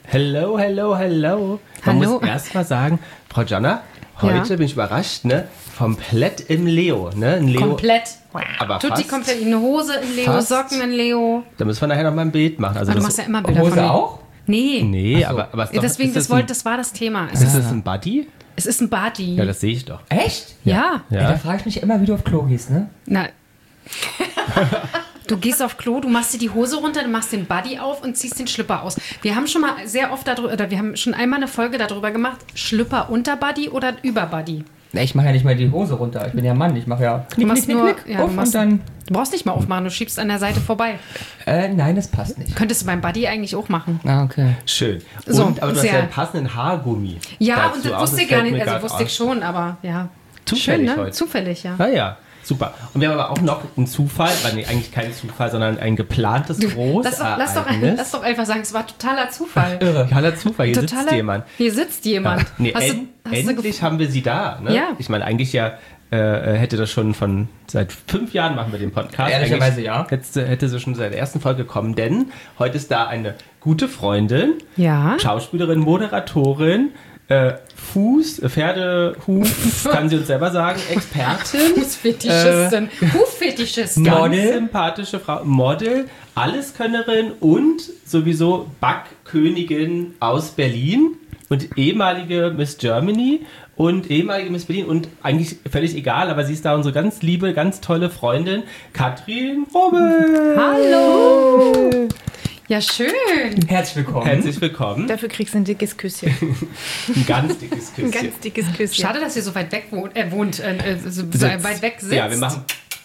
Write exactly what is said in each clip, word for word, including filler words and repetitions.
Hello, hello, hello. Man Hallo. muss erst mal sagen, Frau Jonna, heute Ja. bin ich überrascht, ne? Komplett im Leo, ne? Ein Leo. Komplett. Aber Tutti fast. komplett. Eine Hose in Leo, Fast. Socken in Leo. Da müssen wir nachher noch mal ein Bild machen. Also Ah, du das, machst ja immer Bilder Hose von mir. auch? Nee. nee, aber, aber es ist Ja, doch, deswegen, ist das, das, wollte, ein, das war das Thema. Es ist ist, das ein Buddy? es ist ein Buddy. Ja, das sehe ich doch. Echt? ja. Ey, Ja. da frage ich mich immer, wie du auf Klo gehst, ne? Na. Du gehst auf Klo, du machst dir die Hose runter, du machst den Buddy auf und ziehst den Schlüpper aus. Wir haben schon mal sehr oft darüber, oder wir haben schon einmal eine Folge darüber gemacht, Schlüpper unter Buddy oder über Buddy. Na, ich mache ja nicht mal die Hose runter. Ich bin ja Mann, ich mache ja Du knick, machst knick, nur, knick, knick, ja, auf du, machst, und dann... du brauchst nicht mal aufmachen, du schiebst an der Seite vorbei. Äh, nein, das passt nicht. Könntest du beim Buddy eigentlich auch machen. Ah, okay. Schön. So, Und, aber du hast sehr- ja einen passenden Haargummi. Ja, dazu und das auch. wusste ich fällt gar nicht, mir also grad wusste ich auf. schon, aber ja. Zufällig Schön, ne? heute. Zufällig, ja. Ah ja, super. Und wir haben aber auch noch einen Zufall, weil nee, eigentlich kein Zufall, sondern ein geplantes Du, lass, doch, lass, doch, Großereignis. lass doch einfach sagen, es war totaler Zufall. Irre. Totaler Zufall, hier Totaler, sitzt jemand. Hier sitzt jemand. Ja. Nee, Hast du- en hast du endlich gef- haben wir sie da. Ne? Ja. Ich meine, eigentlich ja äh, hätte das schon von seit fünf Jahren machen wir den Podcast. Ehrlicherweise Eigentlich ja. Hätte, hätte sie schon seit der ersten Folge kommen, denn heute ist da eine gute Freundin, Ja. Schauspielerin, Moderatorin, äh, Fuß, äh, Pferdehuf, kann sie uns selber sagen, Expertin. Fußfetischistin. Hufetischistin. Ganz Model. sympathische Frau, Model, Alleskönnerin und sowieso Backkönigin aus Berlin und ehemalige Miss Germany und ehemalige Miss Berlin und eigentlich völlig egal, aber sie ist da unsere ganz liebe, ganz tolle Freundin, Katrin Robel. Hallo. Ja, schön. Herzlich willkommen. Herzlich willkommen. Dafür kriegst du ein dickes Küsschen. Ein ganz dickes Ein Küsschen. ganz dickes Küsschen. Schade, dass ihr so weit weg wohnt, äh, wohnt äh, äh, so Sitzt. weit weg sitzt. Ja, wir machen.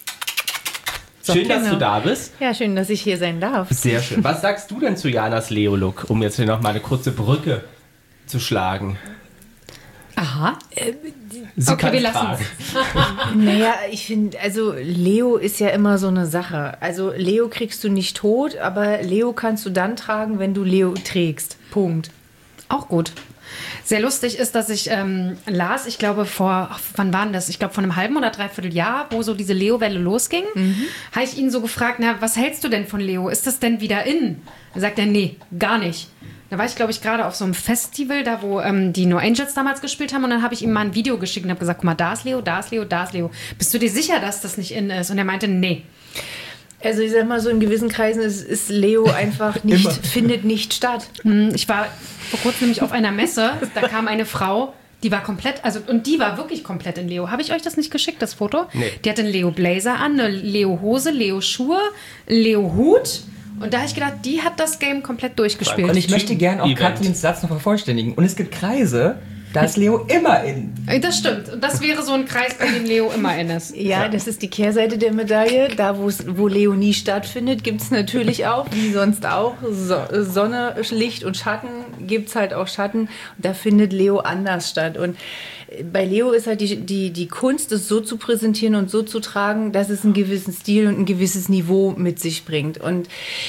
Schön, dass genau. du da bist. Ja, schön, dass ich hier sein darf. Sehr schön. Was sagst du denn zu Janas Leo-Look, um jetzt hier noch mal eine kurze Brücke zu schlagen? Aha. Sie Okay, kann wir lassen tragen. Naja, ich finde, also Leo ist ja immer so eine Sache. Also Leo kriegst du nicht tot, aber Leo kannst du dann tragen, wenn du Leo trägst. Punkt. Auch gut. Sehr lustig ist, dass ich ähm, las, ich glaube vor, ach, wann war denn das? Ich glaube vor einem halben oder dreiviertel Jahr, wo so diese Leo-Welle losging, habe ich ihn so gefragt, na, was hältst du denn von Leo? Ist das denn wieder in? Da sagt er, nee, gar nicht. Da war ich, glaube ich, gerade auf so einem Festival, da wo ähm, die No Angels damals gespielt haben und dann habe ich ihm mal ein Video geschickt und habe gesagt, guck mal, da ist Leo, da ist Leo, da ist Leo. Bist du dir sicher, dass das nicht in ist? Und er meinte, nee. Also ich sag mal, so in gewissen Kreisen ist, ist Leo einfach nicht, Immer. findet nicht statt. Hm, Ich war vor kurzem nämlich auf einer Messe, da kam eine Frau, die war komplett, also und die war wirklich komplett in Leo. Habe ich euch das nicht geschickt, das Foto? Nee. Die hatte einen Leo Blazer an, eine Leo Hose, Leo Schuhe, Leo Hut. Und da habe ich gedacht, die hat das Game komplett durchgespielt. Und ich möchte gerne auch Event. Katrins Satz noch vervollständigen. Und es gibt Kreise, da ist Leo immer in. Äh, Das stimmt. Und das wäre so ein Kreis, bei dem Leo immer in ist. Ja, das ist die Kehrseite der Medaille. Da, wo es- wo Leo nie stattfindet, gibt es natürlich auch, wie sonst auch, so Sonne, Licht und Schatten, gibt es halt auch Schatten. Und da findet Leo anders statt. Und bei Leo ist halt die, die, die Kunst, es so zu präsentieren und so zu tragen, dass es einen gewissen Stil und ein gewisses Niveau mit sich bringt. Und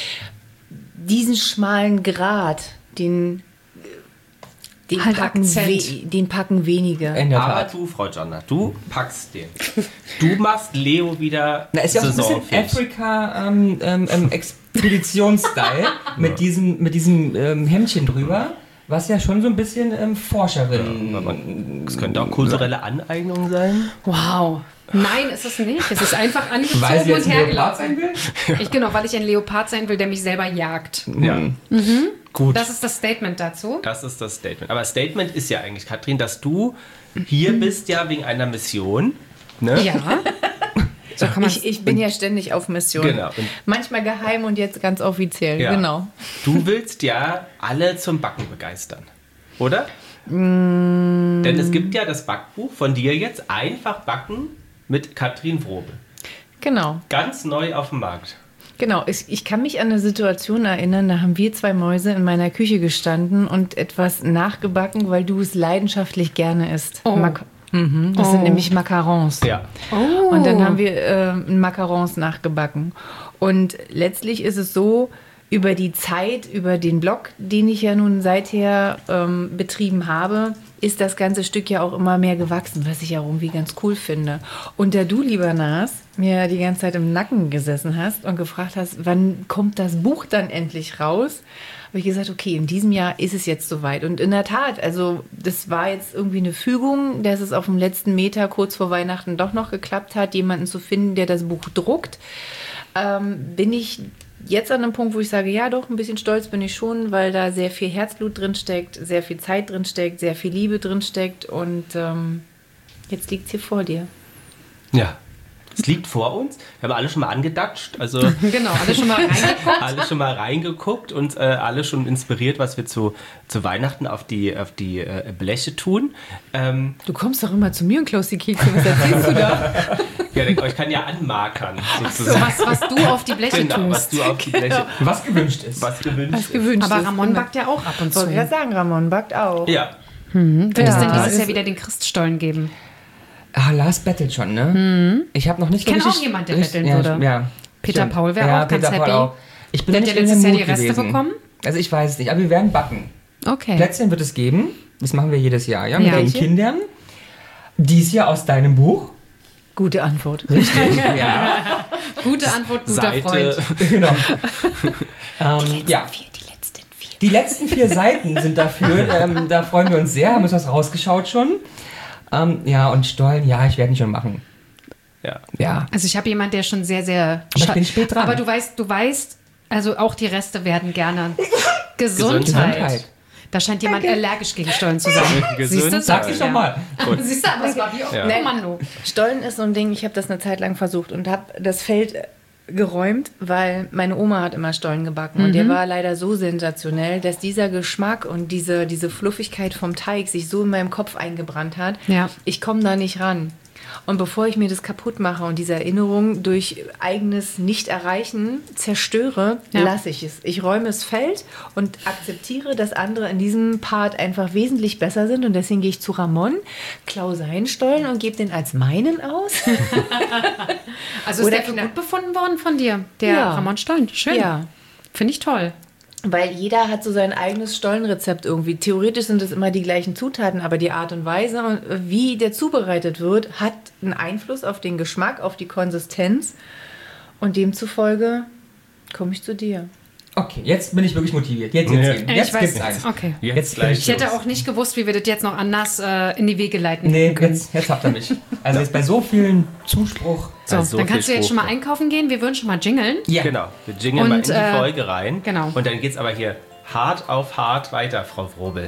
diesen schmalen Grat, den, den, Halt packen, Akzent. we, den packen wenige. In der Aber Tat. du, Frau Jonna, du packst den. Du machst Leo wieder Na, ist ja auch so ein bisschen saisonfähig. Afrika ähm, ähm, ähm, Expeditionsstyle mit diesem, mit diesem ähm, Hemdchen drüber, was ja schon so ein bisschen ähm, Forscherin. Das könnte auch kulturelle Aneignung sein. Wow. Nein, ist es nicht. Es ist einfach Weil sie angezogen jetzt und ein Leopard sein hergelaufen. will? Ich, genau, weil ich ein Leopard sein will, der mich selber jagt. Ja. Gut. Das ist das Statement dazu. Das ist das Statement. Aber Statement ist ja eigentlich, Katrin, dass du hier bist ja wegen einer Mission. Ne? Ja. So kann man Ich, ich bin ja ständig auf Mission. Genau. Und- Manchmal geheim und jetzt ganz offiziell. Ja. Genau. Du willst ja alle zum Backen begeistern. Oder? Denn es gibt ja das Backbuch von dir jetzt, Einfach backen mit Katrin Wrobel. Genau. Ganz neu auf dem Markt. Genau. Ich, ich kann mich an eine Situation erinnern, da haben wir zwei Mäuse in meiner Küche gestanden und etwas nachgebacken, weil du es leidenschaftlich gerne isst. Oh. Mac mhm, das Oh. sind nämlich Macarons. Ja. Oh. Und dann haben wir äh, Macarons nachgebacken. Und letztlich ist es so, über die Zeit, über den Blog, den ich ja nun seither ähm, betrieben habe, ist das ganze Stück ja auch immer mehr gewachsen, was ich ja irgendwie ganz cool finde. Und da du, lieber Nas, mir die ganze Zeit im Nacken gesessen hast und gefragt hast, wann kommt das Buch dann endlich raus, habe ich gesagt, okay, in diesem Jahr ist es jetzt soweit. Und in der Tat, also das war jetzt irgendwie eine Fügung, dass es auf dem letzten Meter kurz vor Weihnachten doch noch geklappt hat, jemanden zu finden, der das Buch druckt. Ähm, bin ich jetzt an einem Punkt, wo ich sage, ja doch, ein bisschen stolz bin ich schon, weil da sehr viel Herzblut drin steckt, sehr viel Zeit drin steckt, sehr viel Liebe drin steckt und ähm, jetzt liegt es hier vor dir. Ja. Es liegt vor uns. Wir haben alle schon mal angedatscht. Also Genau, alle schon mal reingeguckt. alle schon mal reingeguckt und äh, alle schon inspiriert, was wir zu, zu Weihnachten auf die, auf die äh, Bleche tun. Ähm, Du kommst doch immer zu mir und klaust die Kekse. Was erzählst du da? ja, ich kann ja anmarkern, So, sozusagen. was, was du auf die Bleche Genau, was tust. du auf die Bleche, Was gewünscht ist. was gewünscht Was ist. gewünscht Aber ist. Ramon backt ja auch ab und Ich wollte zu. gerade sagen, Ramon backt auch. Ja, Wird es denn Ja. dieses Jahr wieder den Christstollen geben? Ah, Lars bettelt schon, ne? Ich habe noch nicht Ich so kenn richtig... auch jemand, der richtig- betteln ja, würde. Ja. Peter Stimmt. Paul wäre ja, auch ganz Peter Paul happy. auch. Ich bin Der hat nicht ja in letztes dem Jahr die Mut Reste gewesen. bekommen. Also ich weiß es nicht, aber wir werden backen. Okay. Plätzchen wird es geben. Das machen wir jedes Jahr, ja, mit Ja. den Welche? Kindern. Dies Jahr aus deinem Buch. Gute Antwort. Ja, Gute Antwort, guter Seite. Freund. genau. ähm, ja. Die letzten vier. Die letzten vier Seiten sind dafür, ähm, da freuen wir uns sehr, haben uns was rausgeschaut schon. Ähm, ja, und Stollen, ja, ich werde ihn schon machen. ja. Ja. Also ich habe jemanden, der schon sehr, sehr... Aber ich bin spät dran. Aber du weißt, du weißt, also auch die Reste werden gerne. Gesundheit. Gesundheit. Da scheint jemand allergisch gegen Stollen zu sein. Gesundheit. Siehst du? Sag's ich doch mal. Siehst du, aber es war wie auf Ja. Kommando. Stollen ist so ein Ding, ich habe das eine Zeit lang versucht und habe das Feld geräumt, weil meine Oma hat immer Stollen gebacken und der war leider so sensationell, dass dieser Geschmack und diese, diese Fluffigkeit vom Teig sich so in meinem Kopf eingebrannt hat. Ja. Ich komme da nicht ran. Und bevor ich mir das kaputt mache und diese Erinnerung durch eigenes Nicht-Erreichen zerstöre, Ja. lasse ich es. Ich räume das Feld und akzeptiere, dass andere in diesem Part einfach wesentlich besser sind. Und deswegen gehe ich zu Ramon, klaue seinen Stollen und gebe den als meinen aus. Also ist Oder der für knapp. gut befunden worden von dir, der Ja. Ramon Stollen. Schön. Ja. Finde ich toll. Weil jeder hat so sein eigenes Stollenrezept irgendwie. Theoretisch sind es immer die gleichen Zutaten, aber die Art und Weise, und wie der zubereitet wird, hat einen Einfluss auf den Geschmack, auf die Konsistenz. Und demzufolge komme ich zu dir. Okay, jetzt bin ich wirklich motiviert. Jetzt, jetzt, Ja. jetzt, Ich jetzt weiß- gibt's eins. Okay. Jetzt, Jetzt gleich. Ich hätte los. auch nicht gewusst, wie wir das jetzt noch anders äh, in die Wege leiten Nee, können. jetzt, jetzt habt ihr mich. Also jetzt bei so vielen Zuspruch. So, Also so dann kannst viel du jetzt schon mal Spruch. einkaufen gehen. Wir würden schon mal jingeln. Ja. Genau, wir jingeln Und, mal in die äh, Folge rein. genau. Und dann geht's aber hier hart auf hart weiter, Frau Wrobel.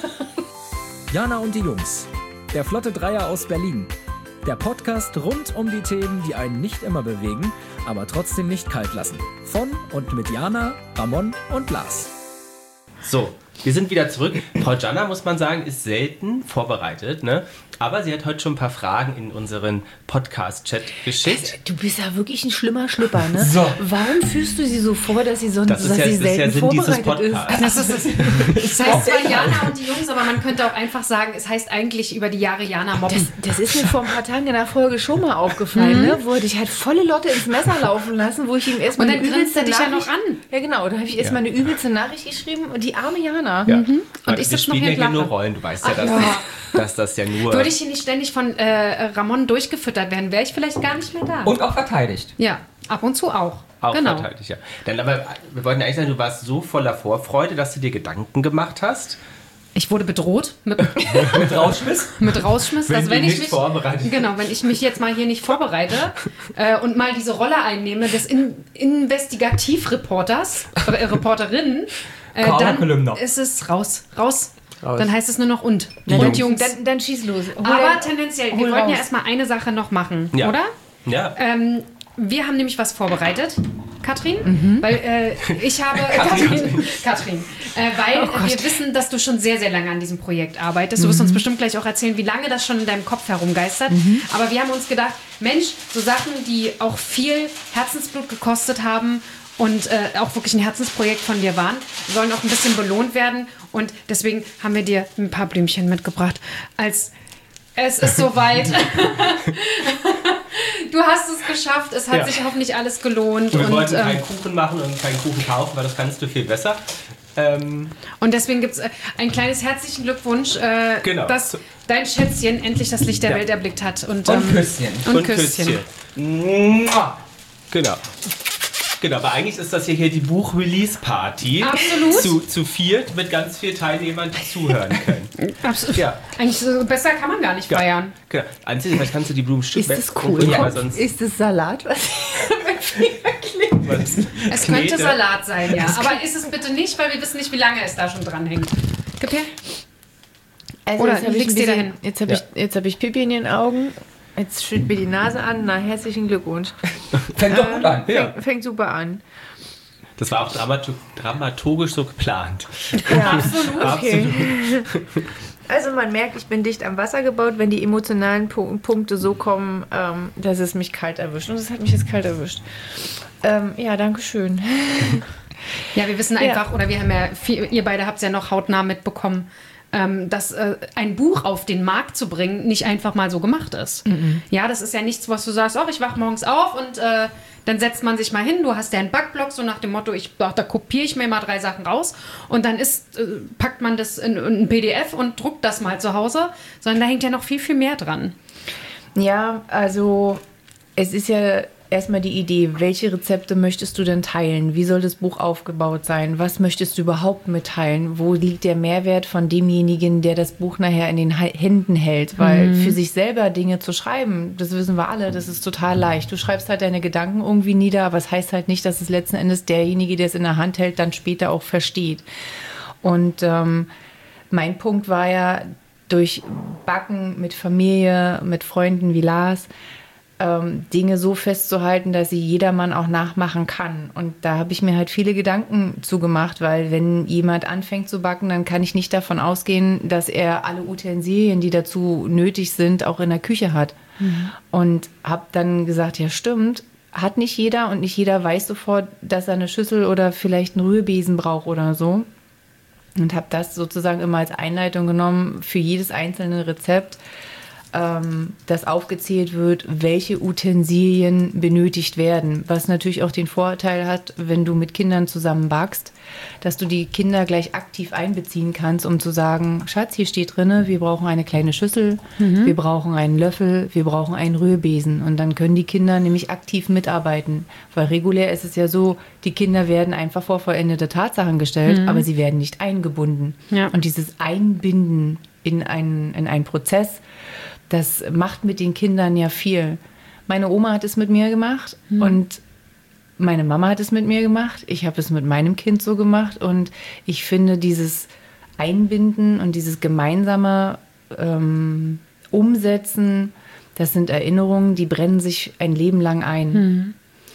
Jana und die Jungs. Der Flotte Dreier aus Berlin. Der Podcast rund um die Themen, die einen nicht immer bewegen, aber trotzdem nicht kalt lassen. Von und mit Jana, Ramon und Lars. So, wir sind wieder zurück. Frau Jana, muss man sagen, ist selten vorbereitet, ne? Aber sie hat heute schon ein paar Fragen in unseren Podcast-Chat geschickt. Du bist ja wirklich ein schlimmer Schlüpper, ne? So. Warum fühlst du sie so vor, dass sie sonst Das ist dass ja, sie das ist ja selten Sinn dieses vorbereitet ist? Podcasts. Das, ist, das, das heißt zwar Jana und die Jungs, aber man könnte auch einfach sagen, es heißt eigentlich über die Jahre Jana mobben. Das, das ist mir vor ein paar Tagen in der Folge schon mal aufgefallen, ne? Wo er dich halt volle Lotte ins Messer laufen lassen, wo ich ihm erstmal Und eine dann grinst übelste er dich ja Nachricht... noch an. Ja, genau. Da habe ich erstmal eine übelste Nachricht geschrieben und die arme Jana. Ja. Und Weil ich wir sitze noch spielen hier ja hier und nur lache. Rollen. Du weißt ja, dass, ja. dass das ja nur... Würde ich hier nicht ständig von äh, Ramon durchgefüttert werden, wäre ich vielleicht gar nicht mehr da. Und auch verteidigt. Ja, ab und zu auch. Auch genau. verteidigt, ja. Dann aber, wir wollten eigentlich sagen, du warst so voller Vorfreude, dass du dir Gedanken gemacht hast. Ich wurde bedroht mit, Mit Rausschmiss. mit Rausschmiss, Wenn dass du wenn ich nicht mich vorbereitet genau, wenn ich mich jetzt mal hier nicht vorbereite äh, und mal diese Rolle einnehme des In Investigativreporters, äh, Reporterinnen, äh, Carla dann Kolumna. ist es raus, raus. Raus. Dann heißt es nur noch und. Die und Jungs. Jungs. Dann, dann schieß los. Hol Aber dein- tendenziell, hol wir wollten ja raus. erstmal eine Sache noch machen, Ja. oder? Ja. Ähm, wir haben nämlich was vorbereitet, Katrin, weil äh, ich habe Katrin, Katrin, äh, weil Oh wir wissen, dass du schon sehr, sehr lange an diesem Projekt arbeitest. Du wirst uns bestimmt gleich auch erzählen, wie lange das schon in deinem Kopf herumgeistert. Aber wir haben uns gedacht, Mensch, so Sachen, die auch viel Herzensblut gekostet haben und äh, auch wirklich ein Herzensprojekt von dir waren, sollen auch ein bisschen belohnt werden. Und deswegen haben wir dir ein paar Blümchen mitgebracht. Als es ist soweit. Du hast es geschafft, es hat Ja. sich hoffentlich alles gelohnt. Wir und, wollten ähm, keinen Kuchen machen und keinen Kuchen kaufen, weil das kannst du viel besser. Ähm, und deswegen gibt es äh, ein kleines herzlichen Glückwunsch, äh, Genau. dass dein Schätzchen endlich das Licht der Ja. Welt erblickt hat. Und, Und ähm, Küsschen. Und, Küsschen. Mua. Genau. Genau, aber eigentlich ist das hier, hier die Buch-Release-Party. Absolut. Zu, zu viert mit ganz vielen Teilnehmern, die zuhören können. Absolut. Ja. Eigentlich so besser kann man gar nicht feiern. Genau. Einzig, vielleicht kannst du die Blumen Ist das cool? Ja, Kommt- sonst ist das Salat? Was was- Es Knete. könnte Salat sein, ja. Aber ist es bitte nicht, weil wir wissen nicht, wie lange es da schon dran hängt. Gib her. Also Oder jetzt habe ich, legst ein dir bisschen- dahin. jetzt hab Ja. ich, jetzt hab ich Pipi in den Augen. Jetzt schüttet mir die Nase an. Na, herzlichen Glückwunsch. Fängt doch gut an. Ja. Fängt, fängt super an. Das war auch dramatur dramaturgisch so geplant. Ja, Absolut. okay. Also man merkt, ich bin dicht am Wasser gebaut, wenn die emotionalen Pu- Punkte so kommen, ähm, dass es mich kalt erwischt. Und es hat mich jetzt kalt erwischt. Ähm, ja, danke schön. Ja, wir wissen einfach, oder wir haben ja, viel, ihr beide habt es ja noch hautnah mitbekommen, ähm, dass äh, ein Buch auf den Markt zu bringen nicht einfach mal so gemacht ist. Ja, das ist ja nichts, was du sagst, ach, ich wach morgens auf und äh, dann setzt man sich mal hin, du hast ja einen Backblock, so nach dem Motto, ich, ach, da kopiere ich mir mal drei Sachen raus und dann ist, äh, packt man das in, in ein P D F und druckt das mal zu Hause, sondern da hängt ja noch viel, viel mehr dran. Ja, also es ist ja erstmal die Idee, welche Rezepte möchtest du denn teilen? Wie soll das Buch aufgebaut sein? Was möchtest du überhaupt mitteilen? Wo liegt der Mehrwert von demjenigen, der das Buch nachher in den H- Händen hält? Weil für sich selber Dinge zu schreiben, das wissen wir alle, das ist total leicht. Du schreibst halt deine Gedanken irgendwie nieder, aber es heißt halt nicht, dass es letzten Endes derjenige, der es in der Hand hält, dann später auch versteht. Und ähm, mein Punkt war ja, durch Backen mit Familie, mit Freunden wie Lars, ähm, Dinge so festzuhalten, dass sie jedermann auch nachmachen kann. Und da habe ich mir halt viele Gedanken zugemacht, weil wenn jemand anfängt zu backen, dann kann ich nicht davon ausgehen, dass er alle Utensilien, die dazu nötig sind, auch in der Küche hat. Mhm. Und habe dann gesagt, ja stimmt, hat nicht jeder und nicht jeder weiß sofort, dass er eine Schüssel oder vielleicht einen Rührbesen braucht oder so. Und habe das sozusagen immer als Einleitung genommen für jedes einzelne Rezept, ähm, das aufgezählt wird, welche Utensilien benötigt werden. Was natürlich auch den Vorteil hat, wenn du mit Kindern zusammen backst, dass du die Kinder gleich aktiv einbeziehen kannst, um zu sagen, Schatz, hier steht drin, wir brauchen eine kleine Schüssel, mhm. wir brauchen einen Löffel, wir brauchen einen Rührbesen. Und dann können die Kinder nämlich aktiv mitarbeiten. Weil regulär ist es ja so, die Kinder werden einfach vor vollendete Tatsachen gestellt, mhm. aber sie werden nicht eingebunden. Ja. Und dieses Einbinden in einen, in einen Prozess, das macht mit den Kindern ja viel. Meine Oma hat es mit mir gemacht mhm. und meine Mama hat es mit mir gemacht. Ich habe es mit meinem Kind so gemacht. Und ich finde, dieses Einbinden und dieses gemeinsame ähm, Umsetzen, das sind Erinnerungen, die brennen sich ein Leben lang ein. Mhm.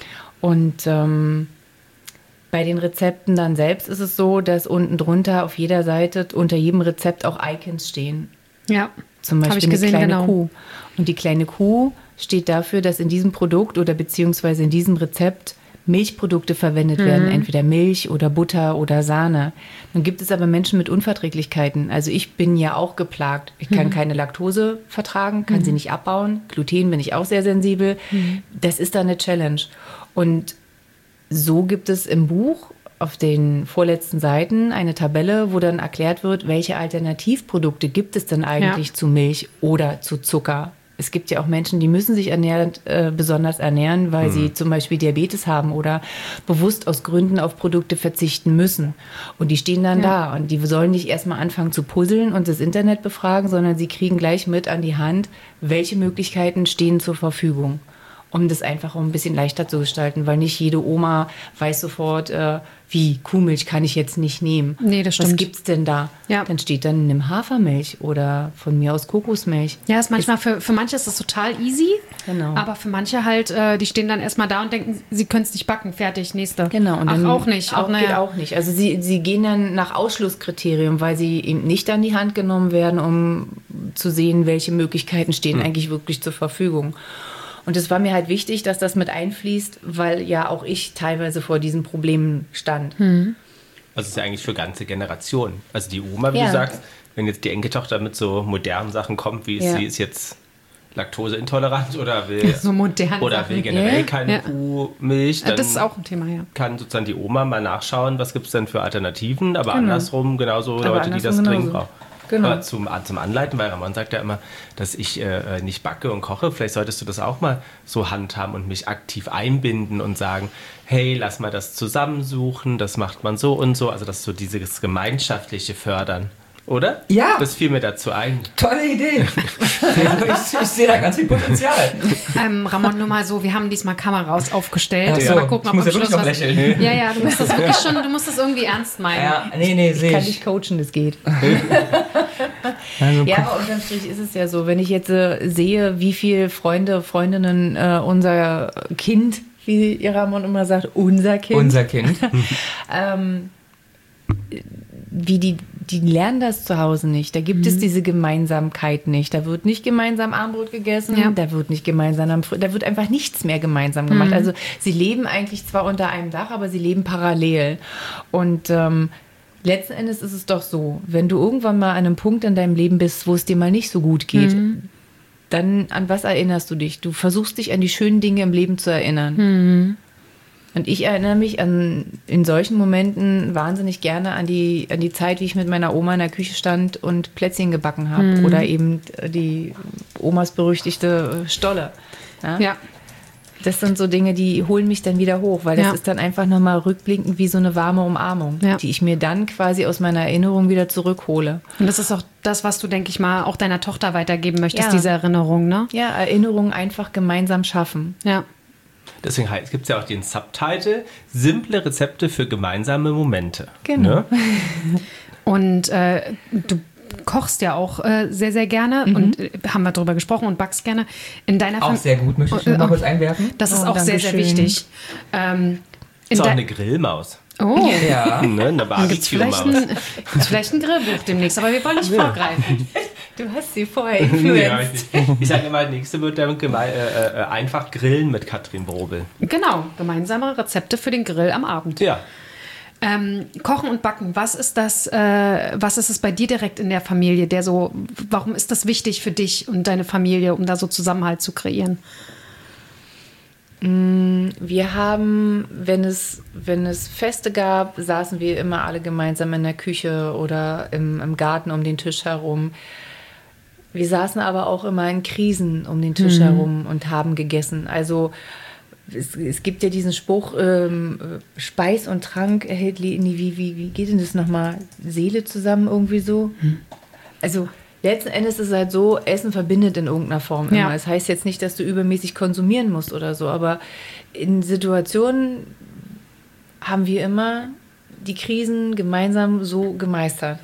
Und ähm, bei den Rezepten dann selbst ist es so, dass unten drunter auf jeder Seite unter jedem Rezept auch Icons stehen. Ja. Zum Beispiel ich gesehen, eine kleine genau. Kuh. Und die kleine Kuh steht dafür, dass in diesem Produkt oder beziehungsweise in diesem Rezept Milchprodukte verwendet mhm. werden, entweder Milch oder Butter oder Sahne. Nun gibt es aber Menschen mit Unverträglichkeiten. Also ich bin ja auch geplagt. Ich kann mhm. keine Laktose vertragen, kann mhm. sie nicht abbauen. Gluten bin ich auch sehr sensibel. Mhm. Das ist dann eine Challenge. Und so gibt es im Buch auf den vorletzten Seiten eine Tabelle, wo dann erklärt wird, welche Alternativprodukte gibt es denn eigentlich ja. zu Milch oder zu Zucker. Es gibt ja auch Menschen, die müssen sich ernährend, äh, besonders ernähren, weil hm. sie zum Beispiel Diabetes haben oder bewusst aus Gründen auf Produkte verzichten müssen. Und die stehen dann ja. da und die sollen nicht erstmal anfangen zu puzzeln und das Internet befragen, sondern sie kriegen gleich mit an die Hand, welche Möglichkeiten stehen zur Verfügung, um das einfach ein bisschen leichter zu gestalten, weil nicht jede Oma weiß sofort, äh, wie Kuhmilch kann ich jetzt nicht nehmen. Nee, das stimmt. Was gibt's denn da? Ja. Dann steht dann, nimm Hafermilch oder von mir aus Kokosmilch. Ja, ist manchmal für, für manche ist das total easy, Genau. aber für manche halt, äh, die stehen dann erstmal da und denken, sie können es nicht backen, fertig, nächste. Genau. Und dann Ach, auch nicht. Auch, Auch, naja. geht auch nicht. Also sie, sie gehen dann nach Ausschlusskriterium, weil sie eben nicht an die Hand genommen werden, um zu sehen, welche Möglichkeiten stehen hm. eigentlich wirklich zur Verfügung. Und es war mir halt wichtig, dass das mit einfließt, weil ja auch ich teilweise vor diesen Problemen stand. Hm. Also es ist ja eigentlich für ganze Generationen. Also die Oma, wie Ja. du sagst, wenn jetzt die Enkeltochter mit so modernen Sachen kommt, wie Ja. sie es jetzt laktoseintolerant oder will So modern oder Sachen. will generell Ja. keine Ja. Kuhmilch, dann Das ist auch ein Thema, ja. kann sozusagen die Oma mal nachschauen, was gibt es denn für Alternativen, aber Genau. andersrum genauso Aber Leute, die das andersrum dringend genauso. brauchen. Genau. Aber zum, zum Anleiten, weil Ramon sagt ja immer, dass ich äh, nicht backe und koche. Vielleicht solltest du das auch mal so handhaben und mich aktiv einbinden und sagen, hey, lass mal das zusammensuchen, das macht man so und so. Also das ist so dieses gemeinschaftliche Fördern, oder? Ja. Das fiel mir dazu ein. Tolle Idee. Also ich, ich sehe da ganz viel Potenzial. Ähm, Ramon, nur mal so, wir haben diesmal Kameras aufgestellt. Ach so, Mal gucken, ich ob muss am ja wirklich Schluss noch was- lächeln. Ja, ja, du musst das wirklich schon, du musst das irgendwie ernst meinen. Ja, nee, nee, Ich sehe kann ich. dich coachen, das geht. Also, Ja, aber unterm Strich ist es ja so, wenn ich jetzt äh, sehe, wie viele Freunde, Freundinnen äh, unser Kind, wie Ramon immer sagt, unser Kind, unser Kind. ähm, wie die, die lernen das zu Hause nicht. Da gibt es diese Gemeinsamkeit nicht. Da wird nicht gemeinsam Armbrot gegessen, Ja. da wird nicht gemeinsam, am Fr- da wird einfach nichts mehr gemeinsam gemacht. Also sie leben eigentlich zwar unter einem Dach, aber sie leben parallel. Und ähm, letzten Endes ist es doch so, wenn du irgendwann mal an einem Punkt in deinem Leben bist, wo es dir mal nicht so gut geht, dann an was erinnerst du dich? Du versuchst dich an die schönen Dinge im Leben zu erinnern. Und ich erinnere mich an in solchen Momenten wahnsinnig gerne an die, an die Zeit, wie ich mit meiner Oma in der Küche stand und Plätzchen gebacken habe. Oder eben die Omas berüchtigte Stolle. Ja? Ja. Das sind so Dinge, die holen mich dann wieder hoch, weil das Ja. ist dann einfach nochmal rückblickend wie so eine warme Umarmung, Ja. die ich mir dann quasi aus meiner Erinnerung wieder zurückhole. Und das ist auch das, was du, denke ich mal, auch deiner Tochter weitergeben möchtest, Ja. diese Erinnerung, ne? Ja, Erinnerungen einfach gemeinsam schaffen. Ja. Deswegen gibt es ja auch den Subtitle Simple Rezepte für gemeinsame Momente. Genau. Ne? Und äh, du kochst ja auch äh, sehr, sehr gerne und äh, haben wir darüber gesprochen und backst gerne. In deiner Auch Fam- sehr gut, möchte ich Oh, noch mal oh. kurz einwerfen. Das ist Oh, auch sehr, sehr Dankeschön. wichtig. Ähm, in Ist auch dei- eine Grillmaus. Oh, Ja. Ne? Eine dann gibt es vielleicht, Barbecue-Maus. ein- gibt's vielleicht ein Grillbuch demnächst, aber wir wollen nicht vorgreifen. Du hast sie vorher Ja, influenced. ich ich sage immer, nächste wird dann geme- äh, äh, einfach grillen mit Katrin Brobel. Genau, gemeinsame Rezepte für den Grill am Abend. Ja. Ähm, Kochen und Backen, was ist das, äh, was ist es bei dir direkt in der Familie, der so, warum ist das wichtig für dich und deine Familie, um da so Zusammenhalt zu kreieren? Wir haben, wenn es, wenn es Feste gab, saßen wir immer alle gemeinsam in der Küche oder im, im Garten um den Tisch herum. Wir saßen aber auch immer in Krisen um den Tisch herum und haben gegessen. Also es, es gibt ja diesen Spruch, ähm, Speis und Trank erhält, wie, wie, wie geht denn das nochmal? Seele zusammen irgendwie so? Also letzten Endes ist es halt so, Essen verbindet in irgendeiner Form immer. Ja. Das heißt jetzt nicht, dass du übermäßig konsumieren musst oder so, aber in Situationen haben wir immer die Krisen gemeinsam so gemeistert.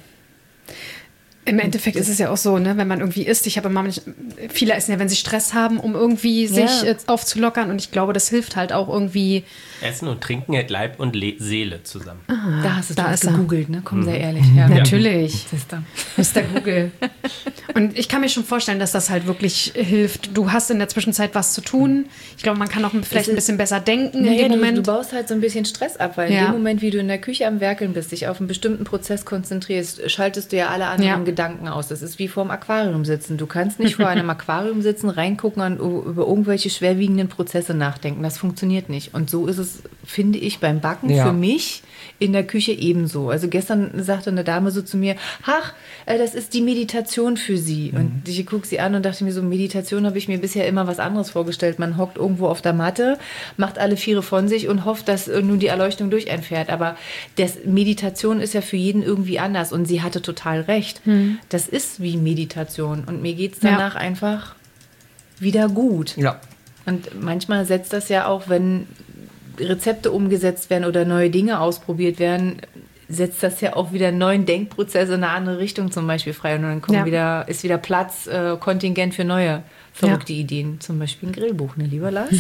Im Endeffekt ist es ja auch so, ne, wenn man irgendwie isst, ich habe immer, nicht- viele essen ja, wenn sie Stress haben, um irgendwie sich Ja. äh, aufzulockern und ich glaube, das hilft halt auch irgendwie. Essen und Trinken hält Leib und Le Seele zusammen. Da hast du da da ist er. gegoogelt, ne? Komm, sehr ehrlich. Ja. Natürlich. Sister. Mister Google. Und ich kann mir schon vorstellen, dass das halt wirklich hilft. Du hast in der Zwischenzeit was zu tun. Ich glaube, man kann auch vielleicht ein bisschen besser denken in Naja, dem du, Moment. du baust halt so ein bisschen Stress ab, weil Ja. in dem Moment, wie du in der Küche am Werkeln bist, dich auf einen bestimmten Prozess konzentrierst, schaltest du ja alle anderen Ja. Gedanken aus. Das ist wie vor dem Aquarium sitzen. Du kannst nicht vor einem Aquarium sitzen, reingucken und über irgendwelche schwerwiegenden Prozesse nachdenken. Das funktioniert nicht. Und so ist es, finde ich, beim Backen Ja. für mich in der Küche ebenso. Also gestern sagte eine Dame so zu mir, ach, äh, das ist die Meditation für sie. Und ich gucke sie an und dachte mir so, Meditation habe ich mir bisher immer was anderes vorgestellt. Man hockt irgendwo auf der Matte, macht alle Viere von sich und hofft, dass äh, nun die Erleuchtung durch einfährt. Aber das Meditation ist ja für jeden irgendwie anders. Und sie hatte total recht. Das ist wie Meditation. Und mir geht es Ja. danach einfach wieder gut. Ja. Und manchmal setzt das ja auch, wenn Rezepte umgesetzt werden oder neue Dinge ausprobiert werden, setzt das ja auch wieder einen neuen Denkprozess in eine andere Richtung zum Beispiel frei. Und dann kommen Ja. wieder, ist wieder Platz, äh, Kontingent für neue verrückte Ideen. Zum Beispiel ein Grillbuch, ne, lieber Lars?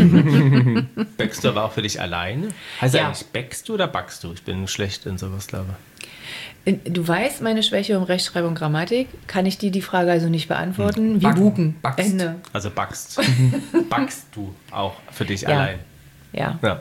Bäckst du aber auch für dich alleine? Heißt Ja. eigentlich, bäckst du oder backst du? Ich bin schlecht in sowas, glaube Du weißt meine Schwäche um Rechtschreibung und Grammatik. Kann ich dir die Frage also nicht beantworten? Wir Backen. buchen. Backst. Ende. ich. Also backst. backst du auch für dich Ja. allein? Ja. Ja.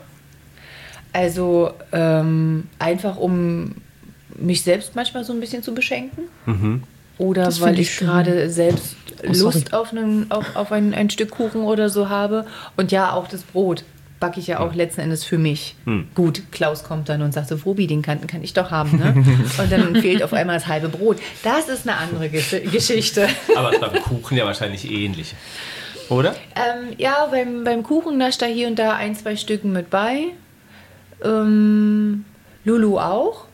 Also ähm, einfach um mich selbst manchmal so ein bisschen zu beschenken. oder Das weil find ich ich schön. gerade selbst Oh, sorry. Lust auf, einen, auf, auf ein, ein Stück Kuchen oder so habe. Und ja, auch das Brot backe ich ja auch letzten Endes für mich. Gut, Klaus kommt dann und sagt so, Wobi, den kann, kann ich doch haben. Ne? Und dann fehlt auf einmal das halbe Brot. Das ist eine andere Gesch- Geschichte. Aber beim Kuchen ja wahrscheinlich ähnlich. Oder? Ähm, ja, beim, beim Kuchen nascht da hier und da ein, zwei Stücken mit bei. Ähm, Lulu auch.